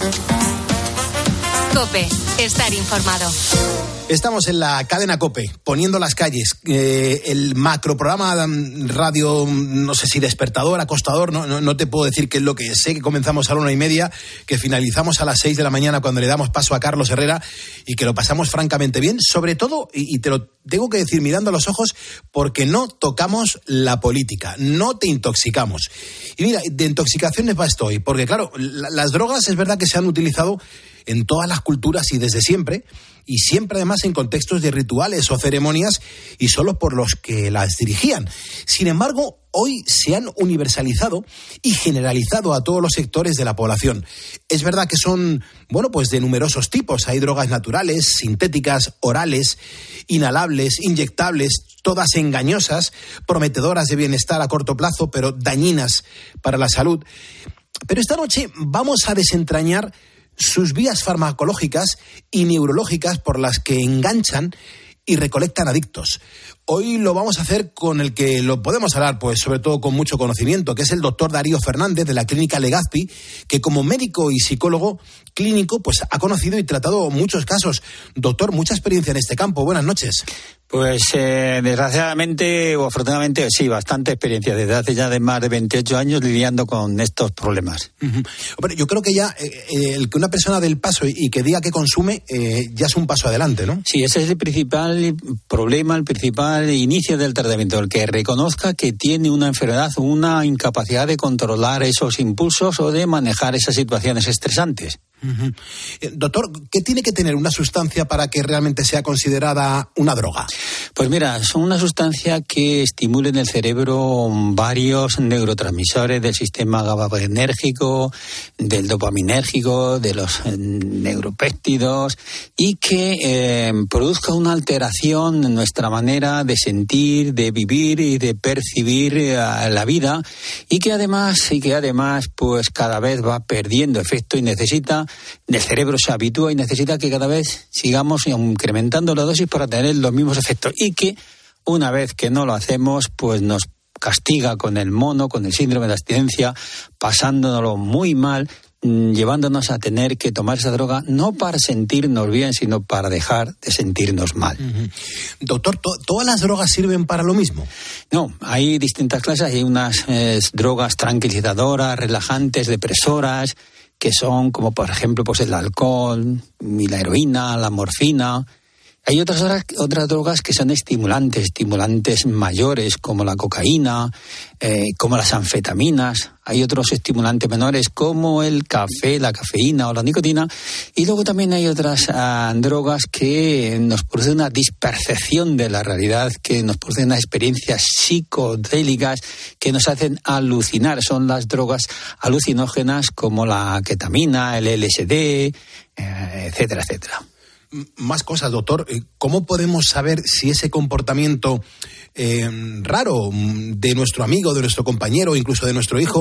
COPE, estar informado. Estamos en la cadena COPE, Poniendo las calles, eh, el macroprograma radio, no sé si despertador, acostador, no, no, no te puedo decir qué es lo que sé, que comenzamos a la una y media, que finalizamos a las seis de la mañana cuando le damos paso a Carlos Herrera y que lo pasamos francamente bien, sobre todo, y, y te lo tengo que decir mirando a los ojos, porque no tocamos la política, no te intoxicamos. Y mira, de intoxicaciones va estoy, porque claro, la, las drogas es verdad que se han utilizado en todas las culturas y desde siempre, y siempre además en contextos de rituales o ceremonias y solo por los que las dirigían. Sin embargo, hoy se han universalizado y generalizado a todos los sectores de la población. Es verdad que son, bueno, pues de numerosos tipos. Hay drogas naturales, sintéticas, orales, inhalables, inyectables, todas engañosas, prometedoras de bienestar a corto plazo, pero dañinas para la salud. Pero esta noche vamos a desentrañar sus vías farmacológicas y neurológicas por las que enganchan y recolectan adictos. Hoy lo vamos a hacer con el que lo podemos hablar, pues sobre todo con mucho conocimiento, que es el doctor Darío Fernández de la Clínica Legazpi, que como médico y psicólogo clínico pues ha conocido y tratado muchos casos. Doctor, mucha experiencia en este campo. Buenas noches. Pues eh, desgraciadamente o afortunadamente sí, bastante experiencia desde hace ya de más de veintiocho años lidiando con estos problemas. Uh-huh. Hombre, yo creo que ya eh, el que una persona dé el paso y, y que diga que consume eh, ya es un paso adelante, ¿no? Sí, ese es el principal problema, el principal inicio del tratamiento, el que reconozca que tiene una enfermedad, una incapacidad de controlar esos impulsos o de manejar esas situaciones estresantes. Uh-huh. Eh, doctor, ¿qué tiene que tener una sustancia para que realmente sea considerada una droga? Pues mira, son una sustancia que estimula en el cerebro varios neurotransmisores del sistema GABAergico, del dopaminérgico, de los eh, neuropéptidos, y que eh, produzca una alteración en nuestra manera de sentir, de vivir y de percibir eh, la vida, y que además, y que además, pues cada vez va perdiendo efecto y necesita el cerebro se habitúa y necesita que cada vez sigamos incrementando la dosis para tener los mismos efectos, y que una vez que no lo hacemos pues nos castiga con el mono, con el síndrome de abstinencia, pasándonoslo muy mal, llevándonos a tener que tomar esa droga no para sentirnos bien, sino para dejar de sentirnos mal. Uh-huh. Doctor, ¿to- ¿todas las drogas sirven para lo mismo? No, hay distintas clases, hay unas eh, drogas tranquilizadoras, relajantes, depresoras, que son como por ejemplo pues el alcohol y la heroína, la morfina. Hay otras drogas, otras drogas que son estimulantes, estimulantes mayores como la cocaína, eh, como las anfetaminas. Hay otros estimulantes menores como el café, la cafeína o la nicotina. Y luego también hay otras uh, drogas que nos producen una dispercepción de la realidad, que nos producen unas experiencias psicodélicas que nos hacen alucinar. Son las drogas alucinógenas como la ketamina, el L S D, eh, etcétera, etcétera. Más cosas, doctor. ¿Cómo podemos saber si ese comportamiento eh, raro de nuestro amigo, de nuestro compañero, incluso de nuestro hijo,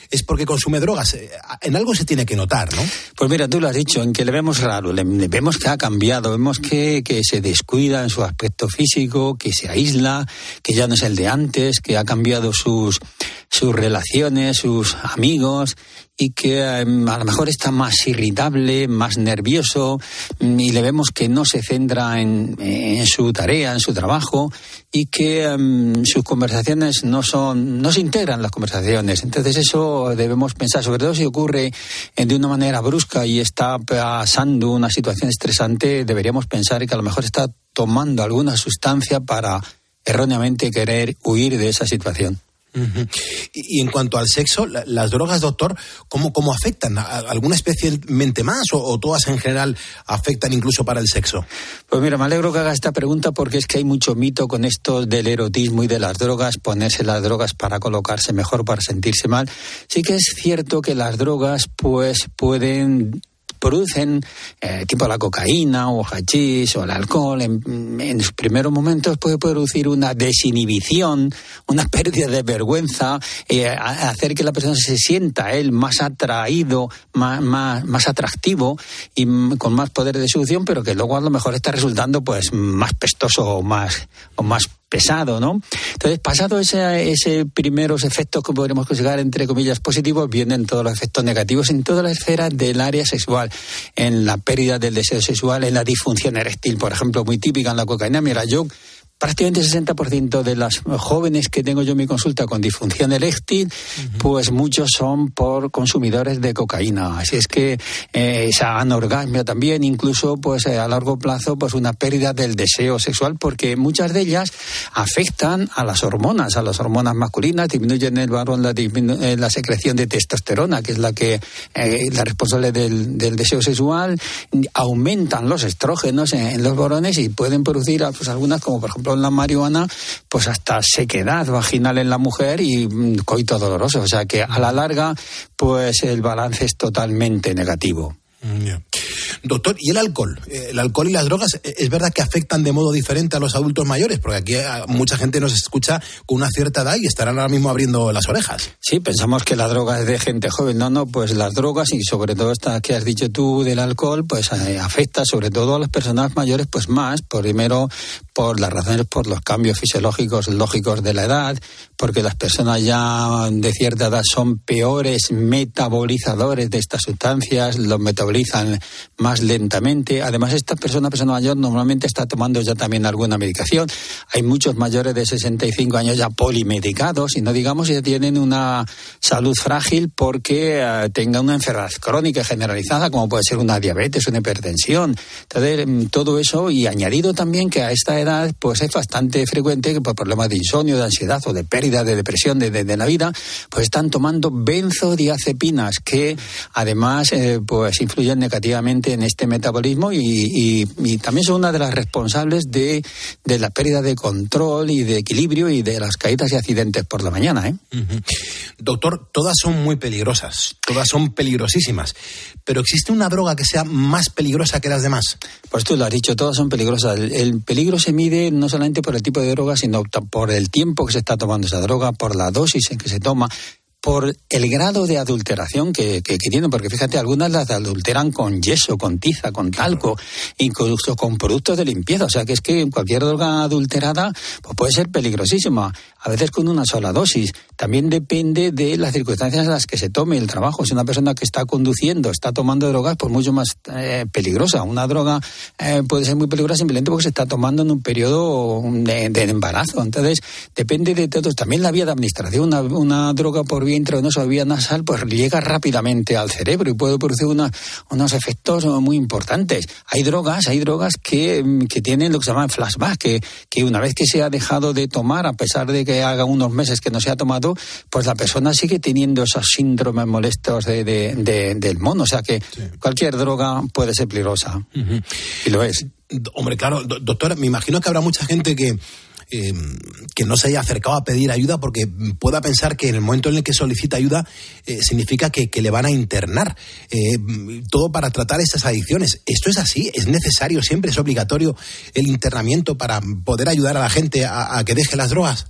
es porque consume drogas. En algo se tiene que notar, ¿no? Pues mira, tú lo has dicho, en que le vemos raro, le vemos que ha cambiado, vemos que, que se descuida en su aspecto físico, que se aísla, que ya no es el de antes, que ha cambiado sus, sus relaciones, sus amigos, y que eh, a lo mejor está más irritable, más nervioso, y le vemos que no se centra en, en su tarea, en su trabajo, y que eh, sus conversaciones no son, no se integran las conversaciones. Entonces eso debemos pensar, sobre todo si ocurre de una manera brusca y está pasando una situación estresante, deberíamos pensar que a lo mejor está tomando alguna sustancia para erróneamente querer huir de esa situación. Uh-huh. Y, y en cuanto al sexo, la, las drogas, doctor, ¿cómo, cómo afectan? ¿Alguna especialmente más o, o todas en general afectan incluso para el sexo? Pues mira, me alegro que haga esta pregunta porque es que hay mucho mito con esto del erotismo y de las drogas, ponerse las drogas para colocarse mejor, para sentirse mal. Sí que es cierto que las drogas pues pueden... producen, eh, tipo la cocaína o hachís o el alcohol, en, en sus primeros momentos puede producir una desinhibición, una pérdida de vergüenza, eh, hacer que la persona se sienta él más atraído, más, más, más atractivo y m- con más poder de seducción, pero que luego a lo mejor está resultando pues más pestoso o más, o más pesado, ¿no? Entonces, pasado ese, ese primeros efectos que podríamos considerar, entre comillas, positivos, vienen todos los efectos negativos en toda la esfera del área sexual, en la pérdida del deseo sexual, en la disfunción eréctil, por ejemplo, muy típica en la cocaína. Mira, yo... prácticamente el sesenta por ciento de las jóvenes que tengo yo en mi consulta con disfunción eréctil, uh-huh. pues muchos son por consumidores de cocaína. Así es que eh, esa anorgasmia también, incluso pues eh, a largo plazo, pues una pérdida del deseo sexual, porque muchas de ellas afectan a las hormonas, a las hormonas masculinas, disminuyen en el varón la, disminu- eh, la secreción de testosterona, que es la que eh, la responsable del, del deseo sexual, aumentan los estrógenos en, en los varones y pueden producir pues algunas, como por ejemplo en la marihuana, pues hasta sequedad vaginal en la mujer y mm, coito doloroso. O sea que a la larga, pues el balance es totalmente negativo. Yeah. Doctor, ¿y el alcohol? El alcohol y las drogas, ¿es verdad que afectan de modo diferente a los adultos mayores? Porque aquí mucha gente nos escucha con una cierta edad y estarán ahora mismo abriendo las orejas. Sí, pensamos que la droga es de gente joven. No, no, pues las drogas y sobre todo esta que has dicho tú del alcohol, pues eh, afecta sobre todo a las personas mayores, pues más, primero por las razones, por los cambios fisiológicos lógicos de la edad, porque las personas ya de cierta edad son peores metabolizadores de estas sustancias, los metabolizan más lentamente. Además, esta persona, persona mayor, normalmente está tomando ya también alguna medicación. Hay muchos mayores de sesenta y cinco años ya polimedicados y no digamos ya tienen una salud frágil porque uh, tengan una enfermedad crónica generalizada, como puede ser una diabetes, una hipertensión. Entonces, todo eso, y añadido también que a esta edad pues es bastante frecuente que por problemas de insomnio, de ansiedad o de pérdida de depresión de, de, de la vida, pues están tomando benzodiazepinas que además eh, pues influyen negativamente en este metabolismo y, y, y también son una de las responsables de, de la pérdida de control y de equilibrio y de las caídas y accidentes por la mañana, ¿eh? Uh-huh. Doctor, todas son muy peligrosas, todas son peligrosísimas, pero ¿existe una droga que sea más peligrosa que las demás? Pues tú lo has dicho, todas son peligrosas. El, el peligro se mide no solamente por el tipo de droga, sino por el tiempo que se está tomando esa droga, por la dosis en que se toma, por el grado de adulteración que, que, que tienen, porque fíjate, algunas las adulteran con yeso, con tiza, con talco, incluso con productos de limpieza. O sea que es que cualquier droga adulterada pues puede ser peligrosísima, a veces con una sola dosis. También depende de las circunstancias en las que se tome el trabajo. Si una persona que está conduciendo está tomando drogas, pues mucho más eh, peligrosa. Una droga eh, puede ser muy peligrosa simplemente porque se está tomando en un periodo de, de embarazo. Entonces, depende de todo. También la vía de administración. Una, una droga por vía intravenosa o vía nasal, pues llega rápidamente al cerebro y puede producir una, unos efectos muy importantes. Hay drogas, hay drogas que, que tienen lo que se llama flashback, que, que una vez que se ha dejado de tomar, a pesar de que haga unos meses que no se ha tomado, pues la persona sigue teniendo esos síndromes molestos de, de, de, del mono. O sea que sí, cualquier droga puede ser peligrosa. Uh-huh. Y lo es. Hombre, claro, do- doctora, me imagino que habrá mucha gente que Eh, que no se haya acercado a pedir ayuda porque pueda pensar que en el momento en el que solicita ayuda eh, significa que, que le van a internar, eh, todo para tratar estas adicciones. ¿Esto es así? ¿Es necesario siempre, es obligatorio el internamiento para poder ayudar a la gente a, a que deje las drogas?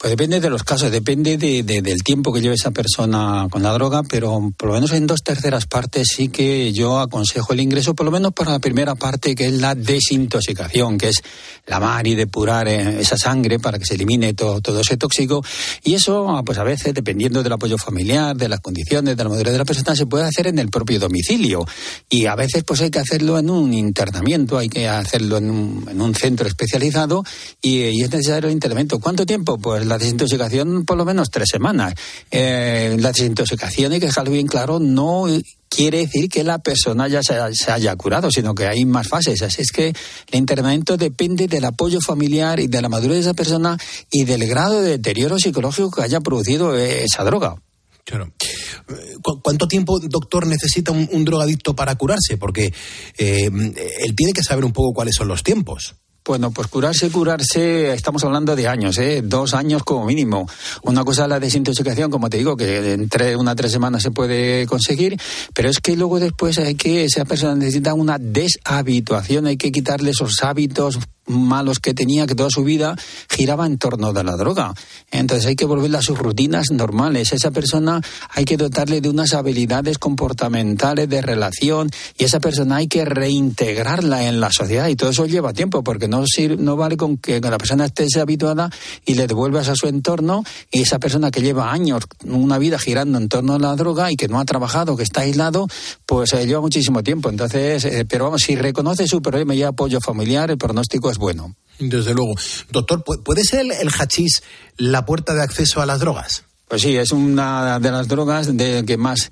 Pues depende de los casos, depende de, de, del tiempo que lleve esa persona con la droga, pero por lo menos en dos terceras partes sí que yo aconsejo el ingreso, por lo menos para la primera parte, que es la desintoxicación, que es lavar y depurar esa sangre para que se elimine todo, todo ese tóxico. Y eso, pues a veces, dependiendo del apoyo familiar, de las condiciones, de la madurez de la persona, se puede hacer en el propio domicilio. Y a veces pues hay que hacerlo en un internamiento, hay que hacerlo en un, en un centro especializado y, y es necesario el internamiento. ¿Cuánto tiempo? Pues la desintoxicación por lo menos tres semanas. Eh, la desintoxicación, hay que dejarlo bien claro, no quiere decir que la persona ya se, se haya curado, sino que hay más fases. Así es que el internamiento depende del apoyo familiar y de la madurez de esa persona y del grado de deterioro psicológico que haya producido esa droga. Claro. ¿Cuánto tiempo, doctor, necesita un, un drogadicto para curarse? Porque eh, él tiene que saber un poco cuáles son los tiempos. Bueno, pues curarse, curarse, estamos hablando de años, ¿eh? Dos años como mínimo. Una cosa es la desintoxicación, como te digo, que entre una tres semanas se puede conseguir, pero es que luego después hay que, esa persona necesita una deshabituación, hay que quitarle esos hábitos malos que tenía, que toda su vida giraba en torno de la droga. Entonces hay que volverla a sus rutinas normales. Esa persona hay que dotarle de unas habilidades comportamentales de relación y esa persona hay que reintegrarla en la sociedad y todo eso lleva tiempo porque no, sirve, no vale con que la persona esté deshabituada y le devuelvas a su entorno y esa persona que lleva años, una vida girando en torno a la droga y que no ha trabajado, que está aislado, pues eh, lleva muchísimo tiempo. Entonces, eh, pero vamos, si reconoce su problema y apoyo familiar, el pronóstico es bueno. Desde luego. Doctor, ¿puede ser el, el hachís la puerta de acceso a las drogas? Pues sí, es una de las drogas de que más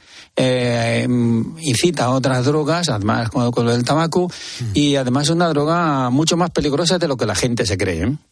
eh, incita a otras drogas, además con, con lo del tabaco, mm. y además es una droga mucho más peligrosa de lo que la gente se cree, ¿eh?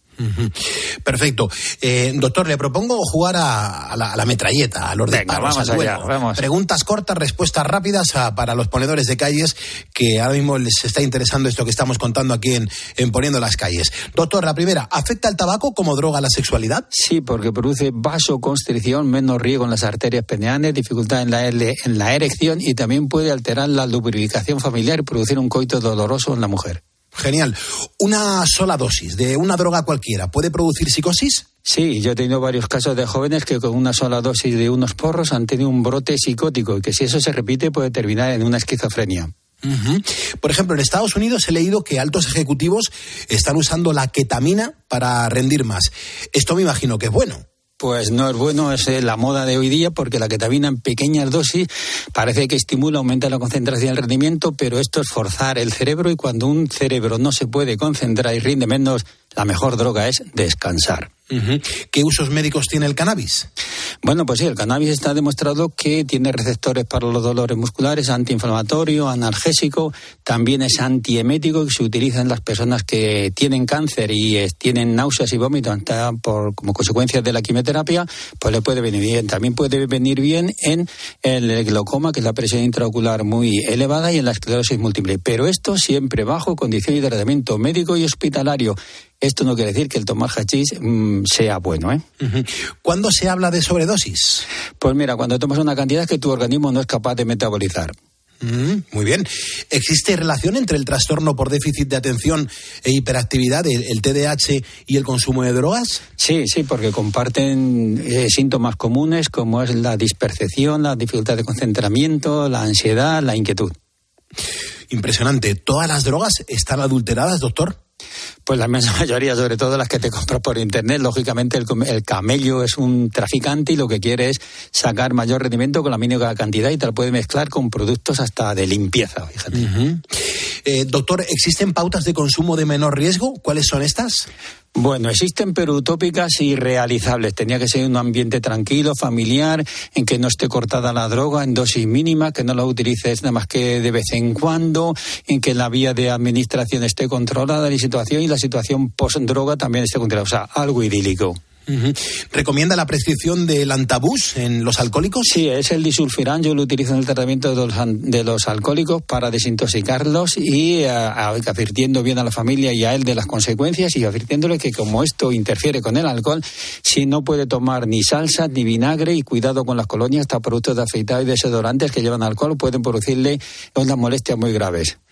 Perfecto. Eh, doctor, le propongo jugar a, a, la, a la metralleta, a los Venga, disparos, vamos al allá, duelo. vamos. Preguntas cortas, respuestas rápidas a, para los ponedores de calles, que ahora mismo les está interesando esto que estamos contando aquí en, en Poniendo las Calles. Doctor, la primera, ¿afecta el tabaco como droga a la sexualidad? Sí, porque produce vasoconstricción, menos riego en las arterias peneales, dificultad en la, en la erección y también puede alterar la lubricación familiar y producir un coito doloroso en la mujer. Genial. ¿Una sola dosis de una droga cualquiera puede producir psicosis? Sí, yo he tenido varios casos de jóvenes que con una sola dosis de unos porros han tenido un brote psicótico y que si eso se repite puede terminar en una esquizofrenia. Uh-huh. Por ejemplo, en Estados Unidos he leído que altos ejecutivos están usando la ketamina para rendir más. Esto me imagino que es bueno. Pues no es bueno, es la moda de hoy día, porque la ketamina en pequeñas dosis parece que estimula, aumenta la concentración y el rendimiento, pero esto es forzar el cerebro y cuando un cerebro no se puede concentrar y rinde menos, la mejor droga es descansar. Uh-huh. ¿Qué usos médicos tiene el cannabis? Bueno, pues sí, el cannabis está demostrado que tiene receptores para los dolores musculares, antiinflamatorio, analgésico, también es antiemético que se utiliza en las personas que tienen cáncer y eh, tienen náuseas y vómitos por, como consecuencia de la quimioterapia, pues le puede venir bien. También puede venir bien en el glaucoma, que es la presión intraocular muy elevada, y en la esclerosis múltiple. Pero esto siempre bajo condiciones de tratamiento médico y hospitalario. Esto no quiere decir que el tomar hachís mmm, sea bueno, ¿eh? Uh-huh. ¿Cuándo se habla de sobredosis? Pues mira, cuando tomas una cantidad que tu organismo no es capaz de metabolizar. Mm, muy bien. ¿Existe relación entre el trastorno por déficit de atención e hiperactividad, el, el T D A H, y el consumo de drogas? Sí, sí, porque comparten eh, síntomas comunes como es la dispercepción, la dificultad de concentramiento, la ansiedad, la inquietud. Impresionante. ¿Todas las drogas están adulteradas, doctor? Pues la inmensa mayoría, sobre todo las que te compras por internet. Lógicamente el, el camello es un traficante y lo que quiere es sacar mayor rendimiento con la mínima cantidad y te lo puede mezclar con productos hasta de limpieza, fíjate. Uh-huh. Eh, doctor, ¿existen pautas de consumo de menor riesgo? ¿Cuáles son estas? Bueno, existen pero utópicas y realizables. Tenía que ser un ambiente tranquilo, familiar, en que no esté cortada la droga en dosis mínima, que no la utilices nada más que de vez en cuando, en que la vía de administración esté controlada la situación y la situación post-droga también esté controlada. O sea, algo idílico. Uh-huh. ¿Recomienda la prescripción del antabús en los alcohólicos? Sí, es el disulfiram. Yo lo utilizo en el tratamiento de los, de los alcohólicos para desintoxicarlos y uh, advirtiendo bien a la familia y a él de las consecuencias y advirtiéndole que como esto interfiere con el alcohol, si no puede tomar ni salsa ni vinagre y cuidado con las colonias, hasta productos de afeitado y desodorantes que llevan alcohol pueden producirle unas molestias muy graves.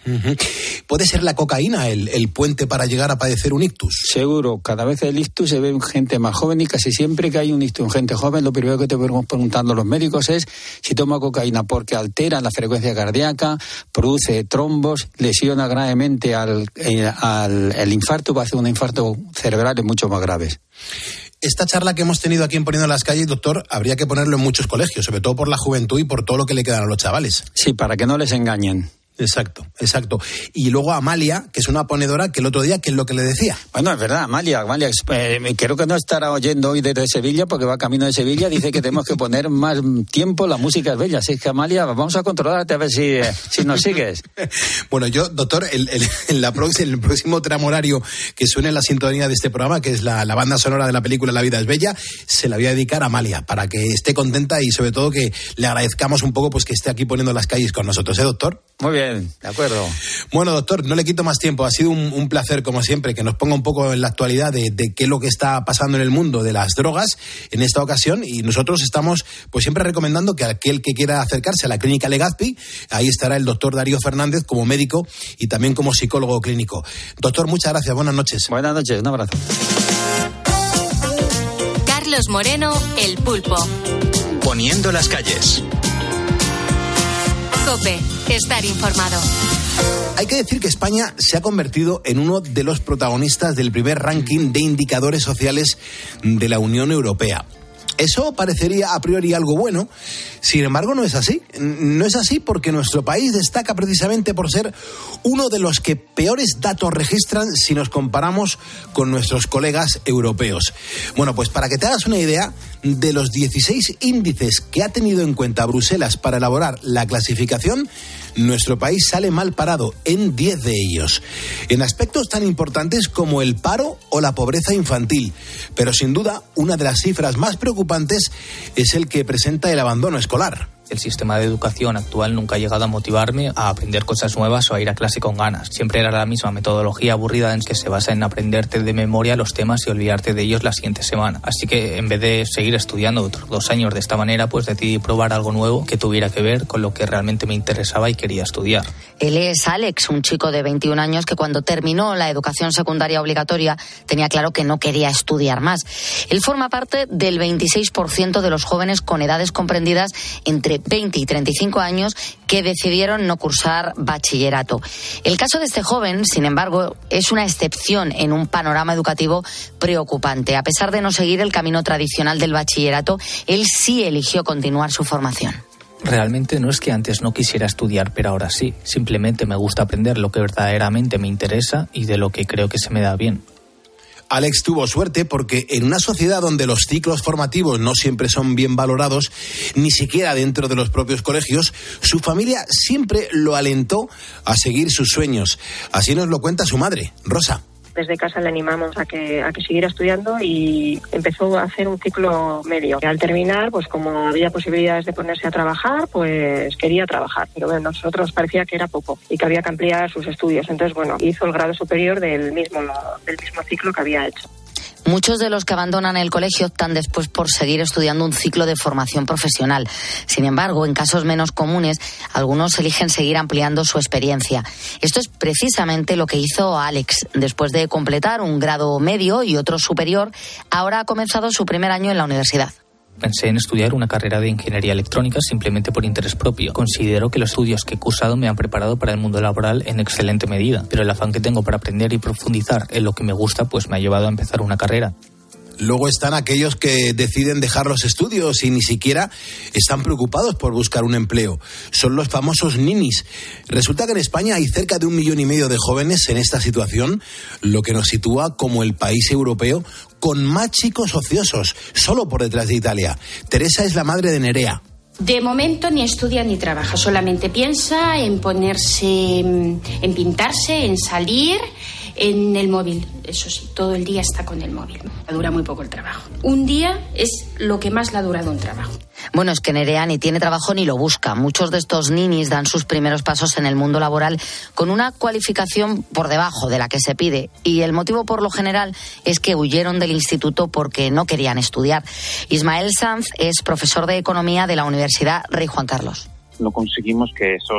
Uh-huh. ¿Puede ser la cocaína el, el puente para llegar a padecer un ictus? Seguro, cada vez el ictus se ve en gente más joven y casi siempre que hay un ictus en gente joven, lo primero que te vamos preguntando los médicos es si toma cocaína, porque altera la frecuencia cardíaca, produce trombos, lesiona gravemente al, eh, al el infarto, va a hacer un infarto cerebral mucho más graves. Esta charla que hemos tenido aquí en Poniendo las Calles, doctor, habría que ponerlo en muchos colegios, sobre todo por la juventud y por todo lo que le quedan a los chavales. Sí, para que no les engañen. Exacto, exacto. Y luego Amalia, que es una ponedora, que el otro día, ¿qué es lo que le decía? Bueno, es verdad, Amalia, Amalia, eh, creo que no estará oyendo hoy desde Sevilla, porque va camino de Sevilla, dice que tenemos que poner más tiempo la música es bella. Así que, Amalia, vamos a controlarte a ver si, eh, si nos sigues. Bueno, yo, doctor, el, el, en la pro, el próximo tramo horario que suene en la sintonía de este programa, que es la, la banda sonora de la película La vida es bella, se la voy a dedicar a Amalia, para que esté contenta y sobre todo que le agradezcamos un poco pues que esté aquí Poniendo las Calles con nosotros, ¿eh, doctor? Muy bien, de acuerdo. Bueno, doctor, no le quito más tiempo. Ha sido un, un placer, como siempre, que nos ponga un poco en la actualidad de, de qué es lo que está pasando en el mundo de las drogas en esta ocasión. Y nosotros estamos pues siempre recomendando que aquel que quiera acercarse a la clínica Legazpi, ahí estará el doctor Darío Fernández como médico y también como psicólogo clínico. Doctor, muchas gracias. Buenas noches. Buenas noches. Un abrazo. Carlos Moreno, El Pulpo. Poniendo las Calles. COPE, estar informado. Hay que decir que España se ha convertido en uno de los protagonistas del primer ranking de indicadores sociales de la Unión Europea. Eso parecería a priori algo bueno, sin embargo no es así. No es así porque nuestro país destaca precisamente por ser uno de los que peores datos registran si nos comparamos con nuestros colegas europeos. Bueno, pues para que te hagas una idea, de los dieciséis índices que ha tenido en cuenta Bruselas para elaborar la clasificación, nuestro país sale mal parado en diez de ellos, en aspectos tan importantes como el paro o la pobreza infantil. Pero sin duda, una de las cifras más preocupantes es el que presenta el abandono escolar. El sistema de educación actual nunca ha llegado a motivarme a aprender cosas nuevas o a ir a clase con ganas. Siempre era la misma metodología aburrida en que se basa en aprenderte de memoria los temas y olvidarte de ellos la siguiente semana. Así que en vez de seguir estudiando otros dos años de esta manera, pues decidí probar algo nuevo que tuviera que ver con lo que realmente me interesaba y quería estudiar. Él es Alex, un chico de veintiún años que cuando terminó la educación secundaria obligatoria tenía claro que no quería estudiar más. Él forma parte del veintiséis por ciento de los jóvenes con edades comprendidas entre veinte y treinta y cinco años que decidieron no cursar bachillerato. El caso de este joven, sin embargo, es una excepción en un panorama educativo preocupante. A pesar de no seguir el camino tradicional del bachillerato, él sí eligió continuar su formación. Realmente no es que antes no quisiera estudiar, pero ahora sí. Simplemente me gusta aprender lo que verdaderamente me interesa y de lo que creo que se me da bien. Alex tuvo suerte porque en una sociedad donde los ciclos formativos no siempre son bien valorados, ni siquiera dentro de los propios colegios, su familia siempre lo alentó a seguir sus sueños. Así nos lo cuenta su madre, Rosa. Desde casa le animamos a que a que siguiera estudiando y empezó a hacer un ciclo medio. Al terminar, pues como había posibilidades de ponerse a trabajar, pues quería trabajar. Pero bueno, a nosotros parecía que era poco y que había que ampliar sus estudios. Entonces, bueno, hizo el grado superior del mismo, del mismo ciclo que había hecho. Muchos de los que abandonan el colegio optan después por seguir estudiando un ciclo de formación profesional. Sin embargo, en casos menos comunes, algunos eligen seguir ampliando su experiencia. Esto es precisamente lo que hizo Alex. Después de completar un grado medio y otro superior, ahora ha comenzado su primer año en la universidad. Pensé en estudiar una carrera de ingeniería electrónica simplemente por interés propio. Considero que los estudios que he cursado me han preparado para el mundo laboral en excelente medida, pero el afán que tengo para aprender y profundizar en lo que me gusta pues me ha llevado a empezar una carrera. Luego están aquellos que deciden dejar los estudios y ni siquiera están preocupados por buscar un empleo. Son los famosos ninis. Resulta que en España hay cerca de un millón y medio de jóvenes en esta situación, lo que nos sitúa como el país europeo con más chicos ociosos, solo por detrás de Italia. Teresa es la madre de Nerea. De momento ni estudia ni trabaja, solamente piensa en ponerse, en pintarse, en salir, en el móvil. Eso sí, todo el día está con el móvil. Dura muy poco el trabajo. Un día es lo que más le ha durado un trabajo. Bueno, es que Nerea ni tiene trabajo ni lo busca. Muchos de estos ninis dan sus primeros pasos en el mundo laboral con una cualificación por debajo de la que se pide. Y el motivo por lo general es que huyeron del instituto porque no querían estudiar. Ismael Sanz es profesor de Economía de la Universidad Rey Juan Carlos. No conseguimos que esos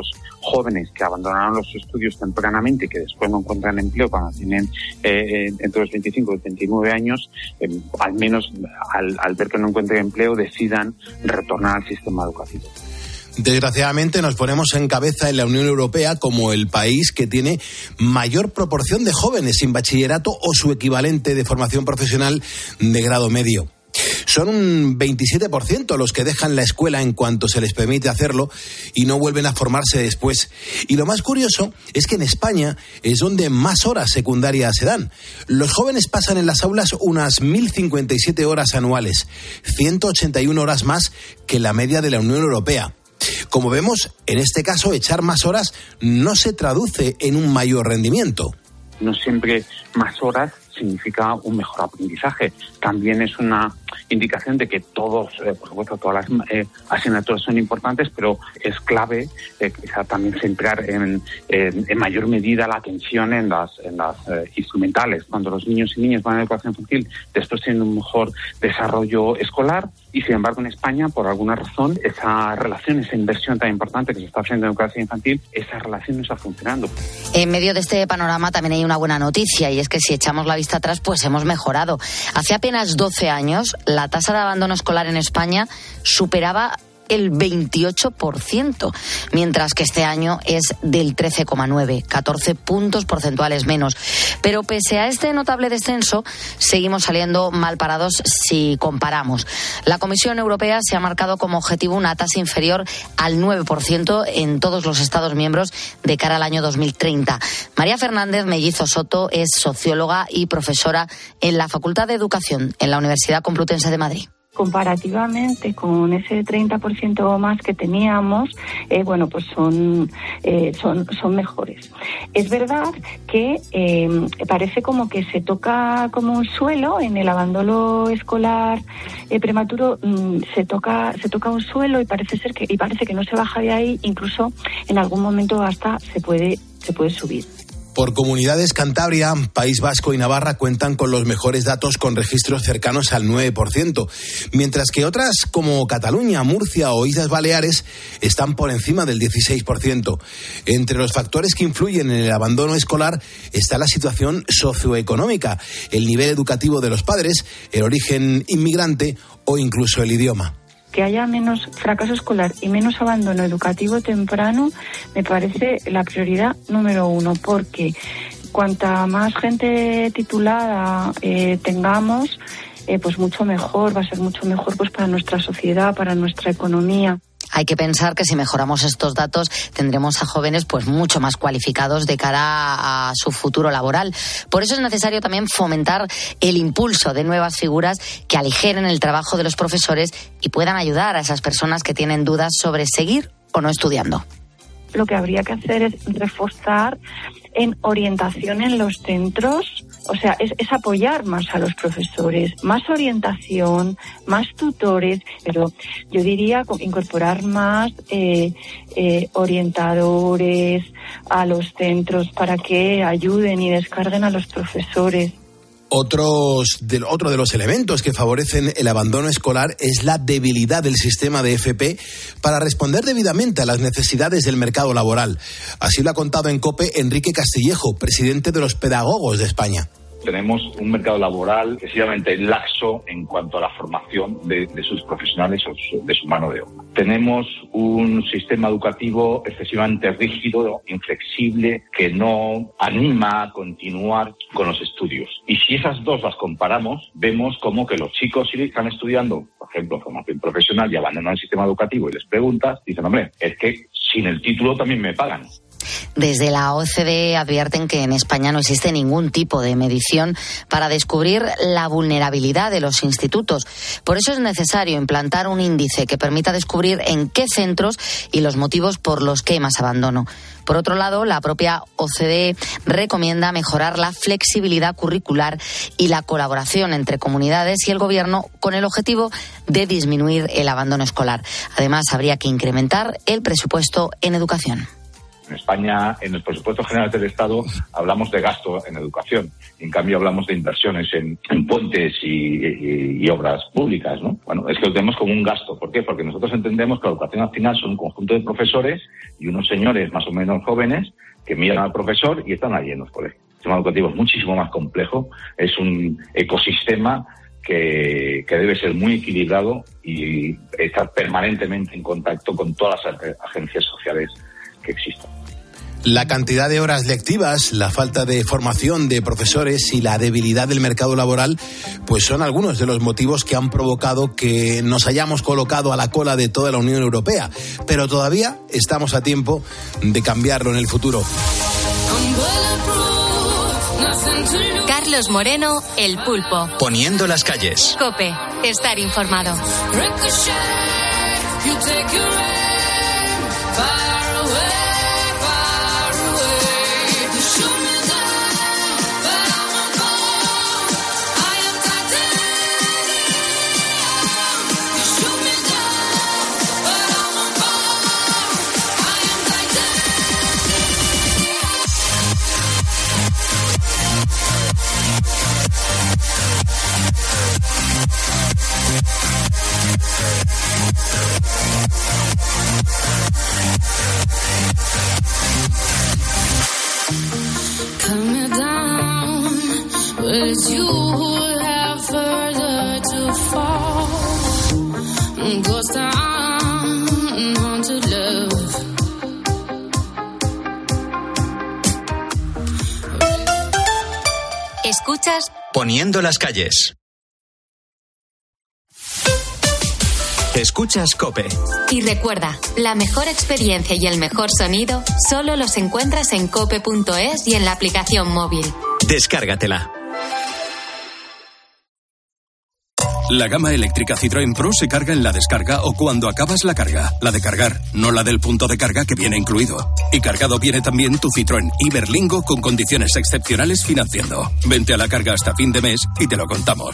jóvenes que abandonaron los estudios tempranamente y que después no encuentran empleo cuando tienen eh, entre los veinticinco y treinta y nueve años, eh, al menos al, al ver que no encuentran empleo, decidan retornar al sistema educativo. Desgraciadamente nos ponemos en cabeza en la Unión Europea como el país que tiene mayor proporción de jóvenes sin bachillerato o su equivalente de formación profesional de grado medio. Son un veintisiete por ciento los que dejan la escuela en cuanto se les permite hacerlo y no vuelven a formarse después. Y lo más curioso es que en España es donde más horas secundarias se dan. Los jóvenes pasan en las aulas unas mil cincuenta y siete horas anuales, ciento ochenta y una horas más que la media de la Unión Europea. Como vemos, en este caso, echar más horas no se traduce en un mayor rendimiento. No siempre más horas significa un mejor aprendizaje. También es una indicación de que todos, eh, por supuesto, todas las eh, asignaturas son importantes, pero es clave eh, quizá también centrar en, en, en mayor medida la atención en las, en las eh, instrumentales. Cuando los niños y niñas van a educación infantil, después tienen un mejor desarrollo escolar y, sin embargo, en España, por alguna razón, esa relación, esa inversión tan importante que se está haciendo en educación infantil, esa relación no está funcionando. En medio de este panorama también hay una buena noticia, y es que si echamos la vista atrás, pues hemos mejorado. Hace apenas doce años, la tasa de abandono escolar en España superaba el veintiocho por ciento, mientras que este año es del trece coma nueve, catorce puntos porcentuales menos. Pero pese a este notable descenso, seguimos saliendo mal parados si comparamos. La Comisión Europea se ha marcado como objetivo una tasa inferior al nueve por ciento en todos los Estados miembros de cara al año dos mil treinta. María Fernández Mellizo Soto es socióloga y profesora en la Facultad de Educación en la Universidad Complutense de Madrid. Comparativamente con ese treinta por ciento más que teníamos, eh, bueno, pues son, eh, son, son mejores. Es verdad que eh, parece como que se toca como un suelo en el abandono escolar eh, prematuro, mmm, se toca, se toca un suelo y parece ser que, y parece que no se baja de ahí, incluso en algún momento hasta se puede, se puede subir. Por comunidades, Cantabria, País Vasco y Navarra cuentan con los mejores datos con registros cercanos al nueve por ciento, mientras que otras como Cataluña, Murcia o Islas Baleares están por encima del dieciséis por ciento. Entre los factores que influyen en el abandono escolar está la situación socioeconómica, el nivel educativo de los padres, el origen inmigrante o incluso el idioma. Que haya menos fracaso escolar y menos abandono educativo temprano me parece la prioridad número uno, porque cuanta más gente titulada eh, tengamos, eh, pues mucho mejor, va a ser mucho mejor pues para nuestra sociedad, para nuestra economía. Hay que pensar que si mejoramos estos datos tendremos a jóvenes pues mucho más cualificados de cara a su futuro laboral. Por eso es necesario también fomentar el impulso de nuevas figuras que aligeren el trabajo de los profesores y puedan ayudar a esas personas que tienen dudas sobre seguir o no estudiando. Lo que habría que hacer es reforzar en orientación en los centros, o sea, es, es apoyar más a los profesores, más orientación, más tutores, pero yo diría incorporar más eh, eh, orientadores a los centros para que ayuden y descarguen a los profesores. Otros de, otro de los elementos que favorecen el abandono escolar es la debilidad del sistema de F P para responder debidamente a las necesidades del mercado laboral. Así lo ha contado en COPE Enrique Castillejo, presidente de los Pedagogos de España. Tenemos un mercado laboral excesivamente laxo en cuanto a la formación de, de sus profesionales o su, de su mano de obra. Tenemos un sistema educativo excesivamente rígido, inflexible, que no anima a continuar con los estudios. Y si esas dos las comparamos, vemos como que los chicos si están estudiando, por ejemplo, formación profesional y abandonan el sistema educativo y les preguntas, dicen, hombre, es que sin el título también me pagan. Desde la O C D E advierten que en España no existe ningún tipo de medición para descubrir la vulnerabilidad de los institutos. Por eso es necesario implantar un índice que permita descubrir en qué centros y los motivos por los que hay más abandono. Por otro lado, la propia O C D E recomienda mejorar la flexibilidad curricular y la colaboración entre comunidades y el gobierno con el objetivo de disminuir el abandono escolar. Además, habría que incrementar el presupuesto en educación. En España, en el presupuesto general del Estado, hablamos de gasto en educación. En cambio, hablamos de inversiones en, en puentes y, y, y obras públicas, ¿no? Bueno, es que lo tenemos como un gasto. ¿Por qué? Porque nosotros entendemos que la educación al final son un conjunto de profesores y unos señores más o menos jóvenes que miran al profesor y están allí en los colegios. El sistema educativo es muchísimo más complejo, es un ecosistema que, que debe ser muy equilibrado y estar permanentemente en contacto con todas las agencias sociales que existan. La cantidad de horas lectivas, la falta de formación de profesores y la debilidad del mercado laboral, pues son algunos de los motivos que han provocado que nos hayamos colocado a la cola de toda la Unión Europea. Pero todavía estamos a tiempo de cambiarlo en el futuro. Carlos Moreno, El Pulpo. Poniendo las calles. COPE, estar informado. Escuchas Poniendo las calles. Escuchas COPE. Y recuerda, la mejor experiencia y el mejor sonido solo los encuentras en cope punto es y en la aplicación móvil. Descárgatela. La gama eléctrica Citroën Pro se carga en la descarga o cuando acabas la carga. La de cargar, no la del punto de carga que viene incluido. Y cargado viene también tu Citroën Iberlingo con condiciones excepcionales financiando. Vente a la carga hasta fin de mes y te lo contamos.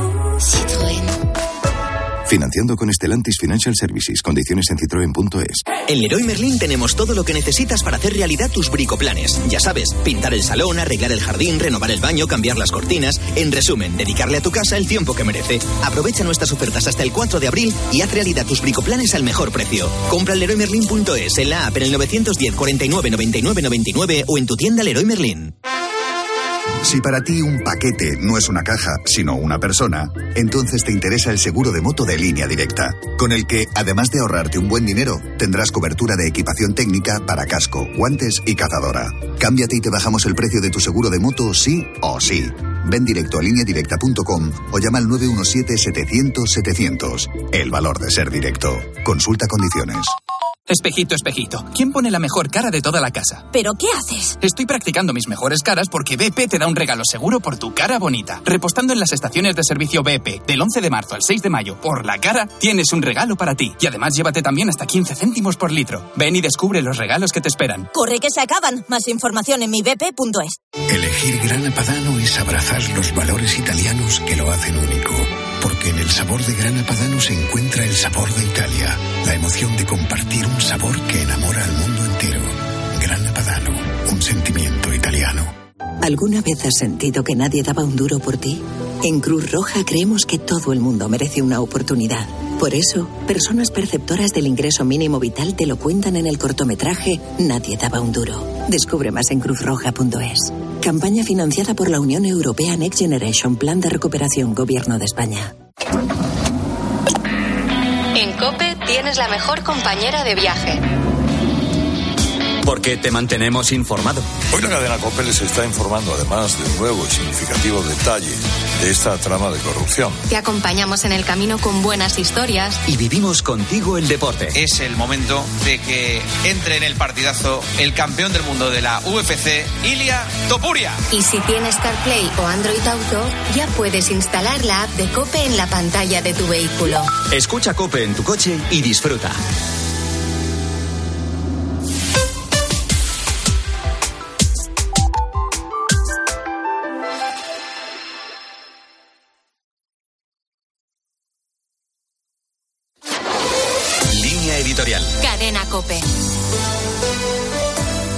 Citroën. Financiando con Stellantis Financial Services. Condiciones en citroen punto es. En Leroy Merlin tenemos todo lo que necesitas para hacer realidad tus bricoplanes. Ya sabes, pintar el salón, arreglar el jardín, renovar el baño, cambiar las cortinas. En resumen, dedicarle a tu casa el tiempo que merece. Aprovecha nuestras ofertas hasta el cuatro de abril y haz realidad tus bricoplanes al mejor precio. Compra en leroy merlin punto es, en la app, en el nueve uno cero, cuarenta y nueve, noventa y nueve, noventa y nueve o en tu tienda Leroy Merlin. Si para ti un paquete no es una caja, sino una persona, entonces te interesa el seguro de moto de Línea Directa, con el que, además de ahorrarte un buen dinero, tendrás cobertura de equipación técnica para casco, guantes y cazadora. Cámbiate y te bajamos el precio de tu seguro de moto sí o sí. Ven directo a línea directa punto com o llama al nueve uno siete, setecientos, setecientos. El valor de ser directo. Consulta condiciones. Espejito, espejito, ¿quién pone la mejor cara de toda la casa? ¿Pero qué haces? Estoy practicando mis mejores caras porque B P te da un regalo seguro por tu cara bonita. Repostando en las estaciones de servicio B P del once de marzo al seis de mayo por la cara, tienes un regalo para ti. Y además llévate también hasta quince céntimos por litro. Ven y descubre los regalos que te esperan. Corre que se acaban. Más información en mi b p punto es. Elegir Grana Padano es abrazar los valores italianos que lo hacen único. Porque en el sabor de Grana Padano se encuentra el sabor de Italia, la emoción de compartir un sabor que enamora al mundo entero. Grana Padano, un sentimiento italiano. ¿Alguna vez has sentido que nadie daba un duro por ti? En Cruz Roja creemos que todo el mundo merece una oportunidad. Por eso, personas perceptoras del ingreso mínimo vital te lo cuentan en el cortometraje Nadie daba un duro. Descubre más en cruz roja punto es. Campaña financiada por la Unión Europea Next Generation, Plan de Recuperación, Gobierno de España. En COPE tienes la mejor compañera de viaje. Porque te mantenemos informado. Hoy la cadena COPE les está informando además de un nuevo y significativo detalle de esta trama de corrupción. Te acompañamos en el camino con buenas historias. Y vivimos contigo el deporte. Es el momento de que entre en el partidazo el campeón del mundo de la U F C, Ilia Topuria. Y si tienes CarPlay o Android Auto, ya puedes instalar la app de COPE en la pantalla de tu vehículo. Escucha COPE en tu coche y disfruta. Editorial. Cadena COPE.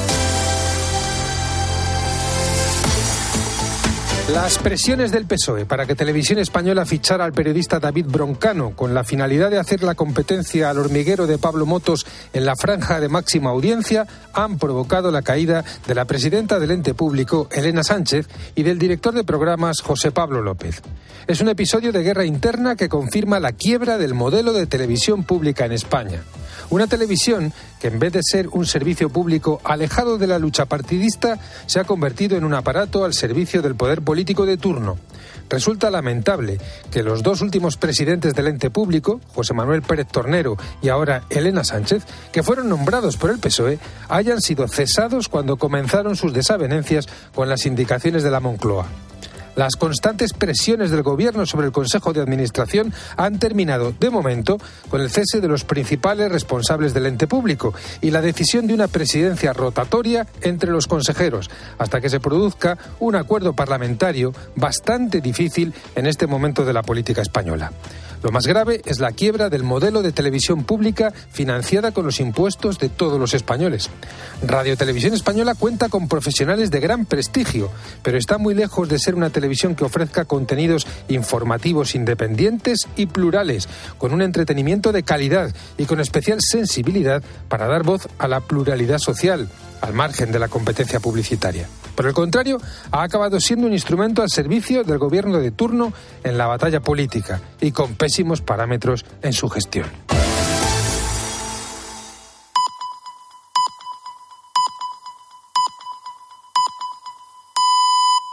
Las presiones del P S O E para que Televisión Española fichara al periodista David Broncano con la finalidad de hacer la competencia al hormiguero de Pablo Motos en la franja de máxima audiencia han provocado la caída de la presidenta del ente público, Elena Sánchez, y del director de programas, José Pablo López. Es un episodio de guerra interna que confirma la quiebra del modelo de televisión pública en España. Una televisión que, en vez de ser un servicio público alejado de la lucha partidista, se ha convertido en un aparato al servicio del poder político de turno. Resulta lamentable que los dos últimos presidentes del ente público, José Manuel Pérez Tornero y ahora Elena Sánchez, que fueron nombrados por el P S O E, hayan sido cesados cuando comenzaron sus desavenencias con las indicaciones de la Moncloa. Las constantes presiones del Gobierno sobre el Consejo de Administración han terminado, de momento, con el cese de los principales responsables del ente público y la decisión de una presidencia rotatoria entre los consejeros, hasta que se produzca un acuerdo parlamentario bastante difícil en este momento de la política española. Lo más grave es la quiebra del modelo de televisión pública financiada con los impuestos de todos los españoles. Radio Televisión Española cuenta con profesionales de gran prestigio, pero está muy lejos de ser una televisión que ofrezca contenidos informativos independientes y plurales, con un entretenimiento de calidad y con especial sensibilidad para dar voz a la pluralidad social, al margen de la competencia publicitaria. Por el contrario, ha acabado siendo un instrumento al servicio del gobierno de turno en la batalla política y con pésimos parámetros en su gestión.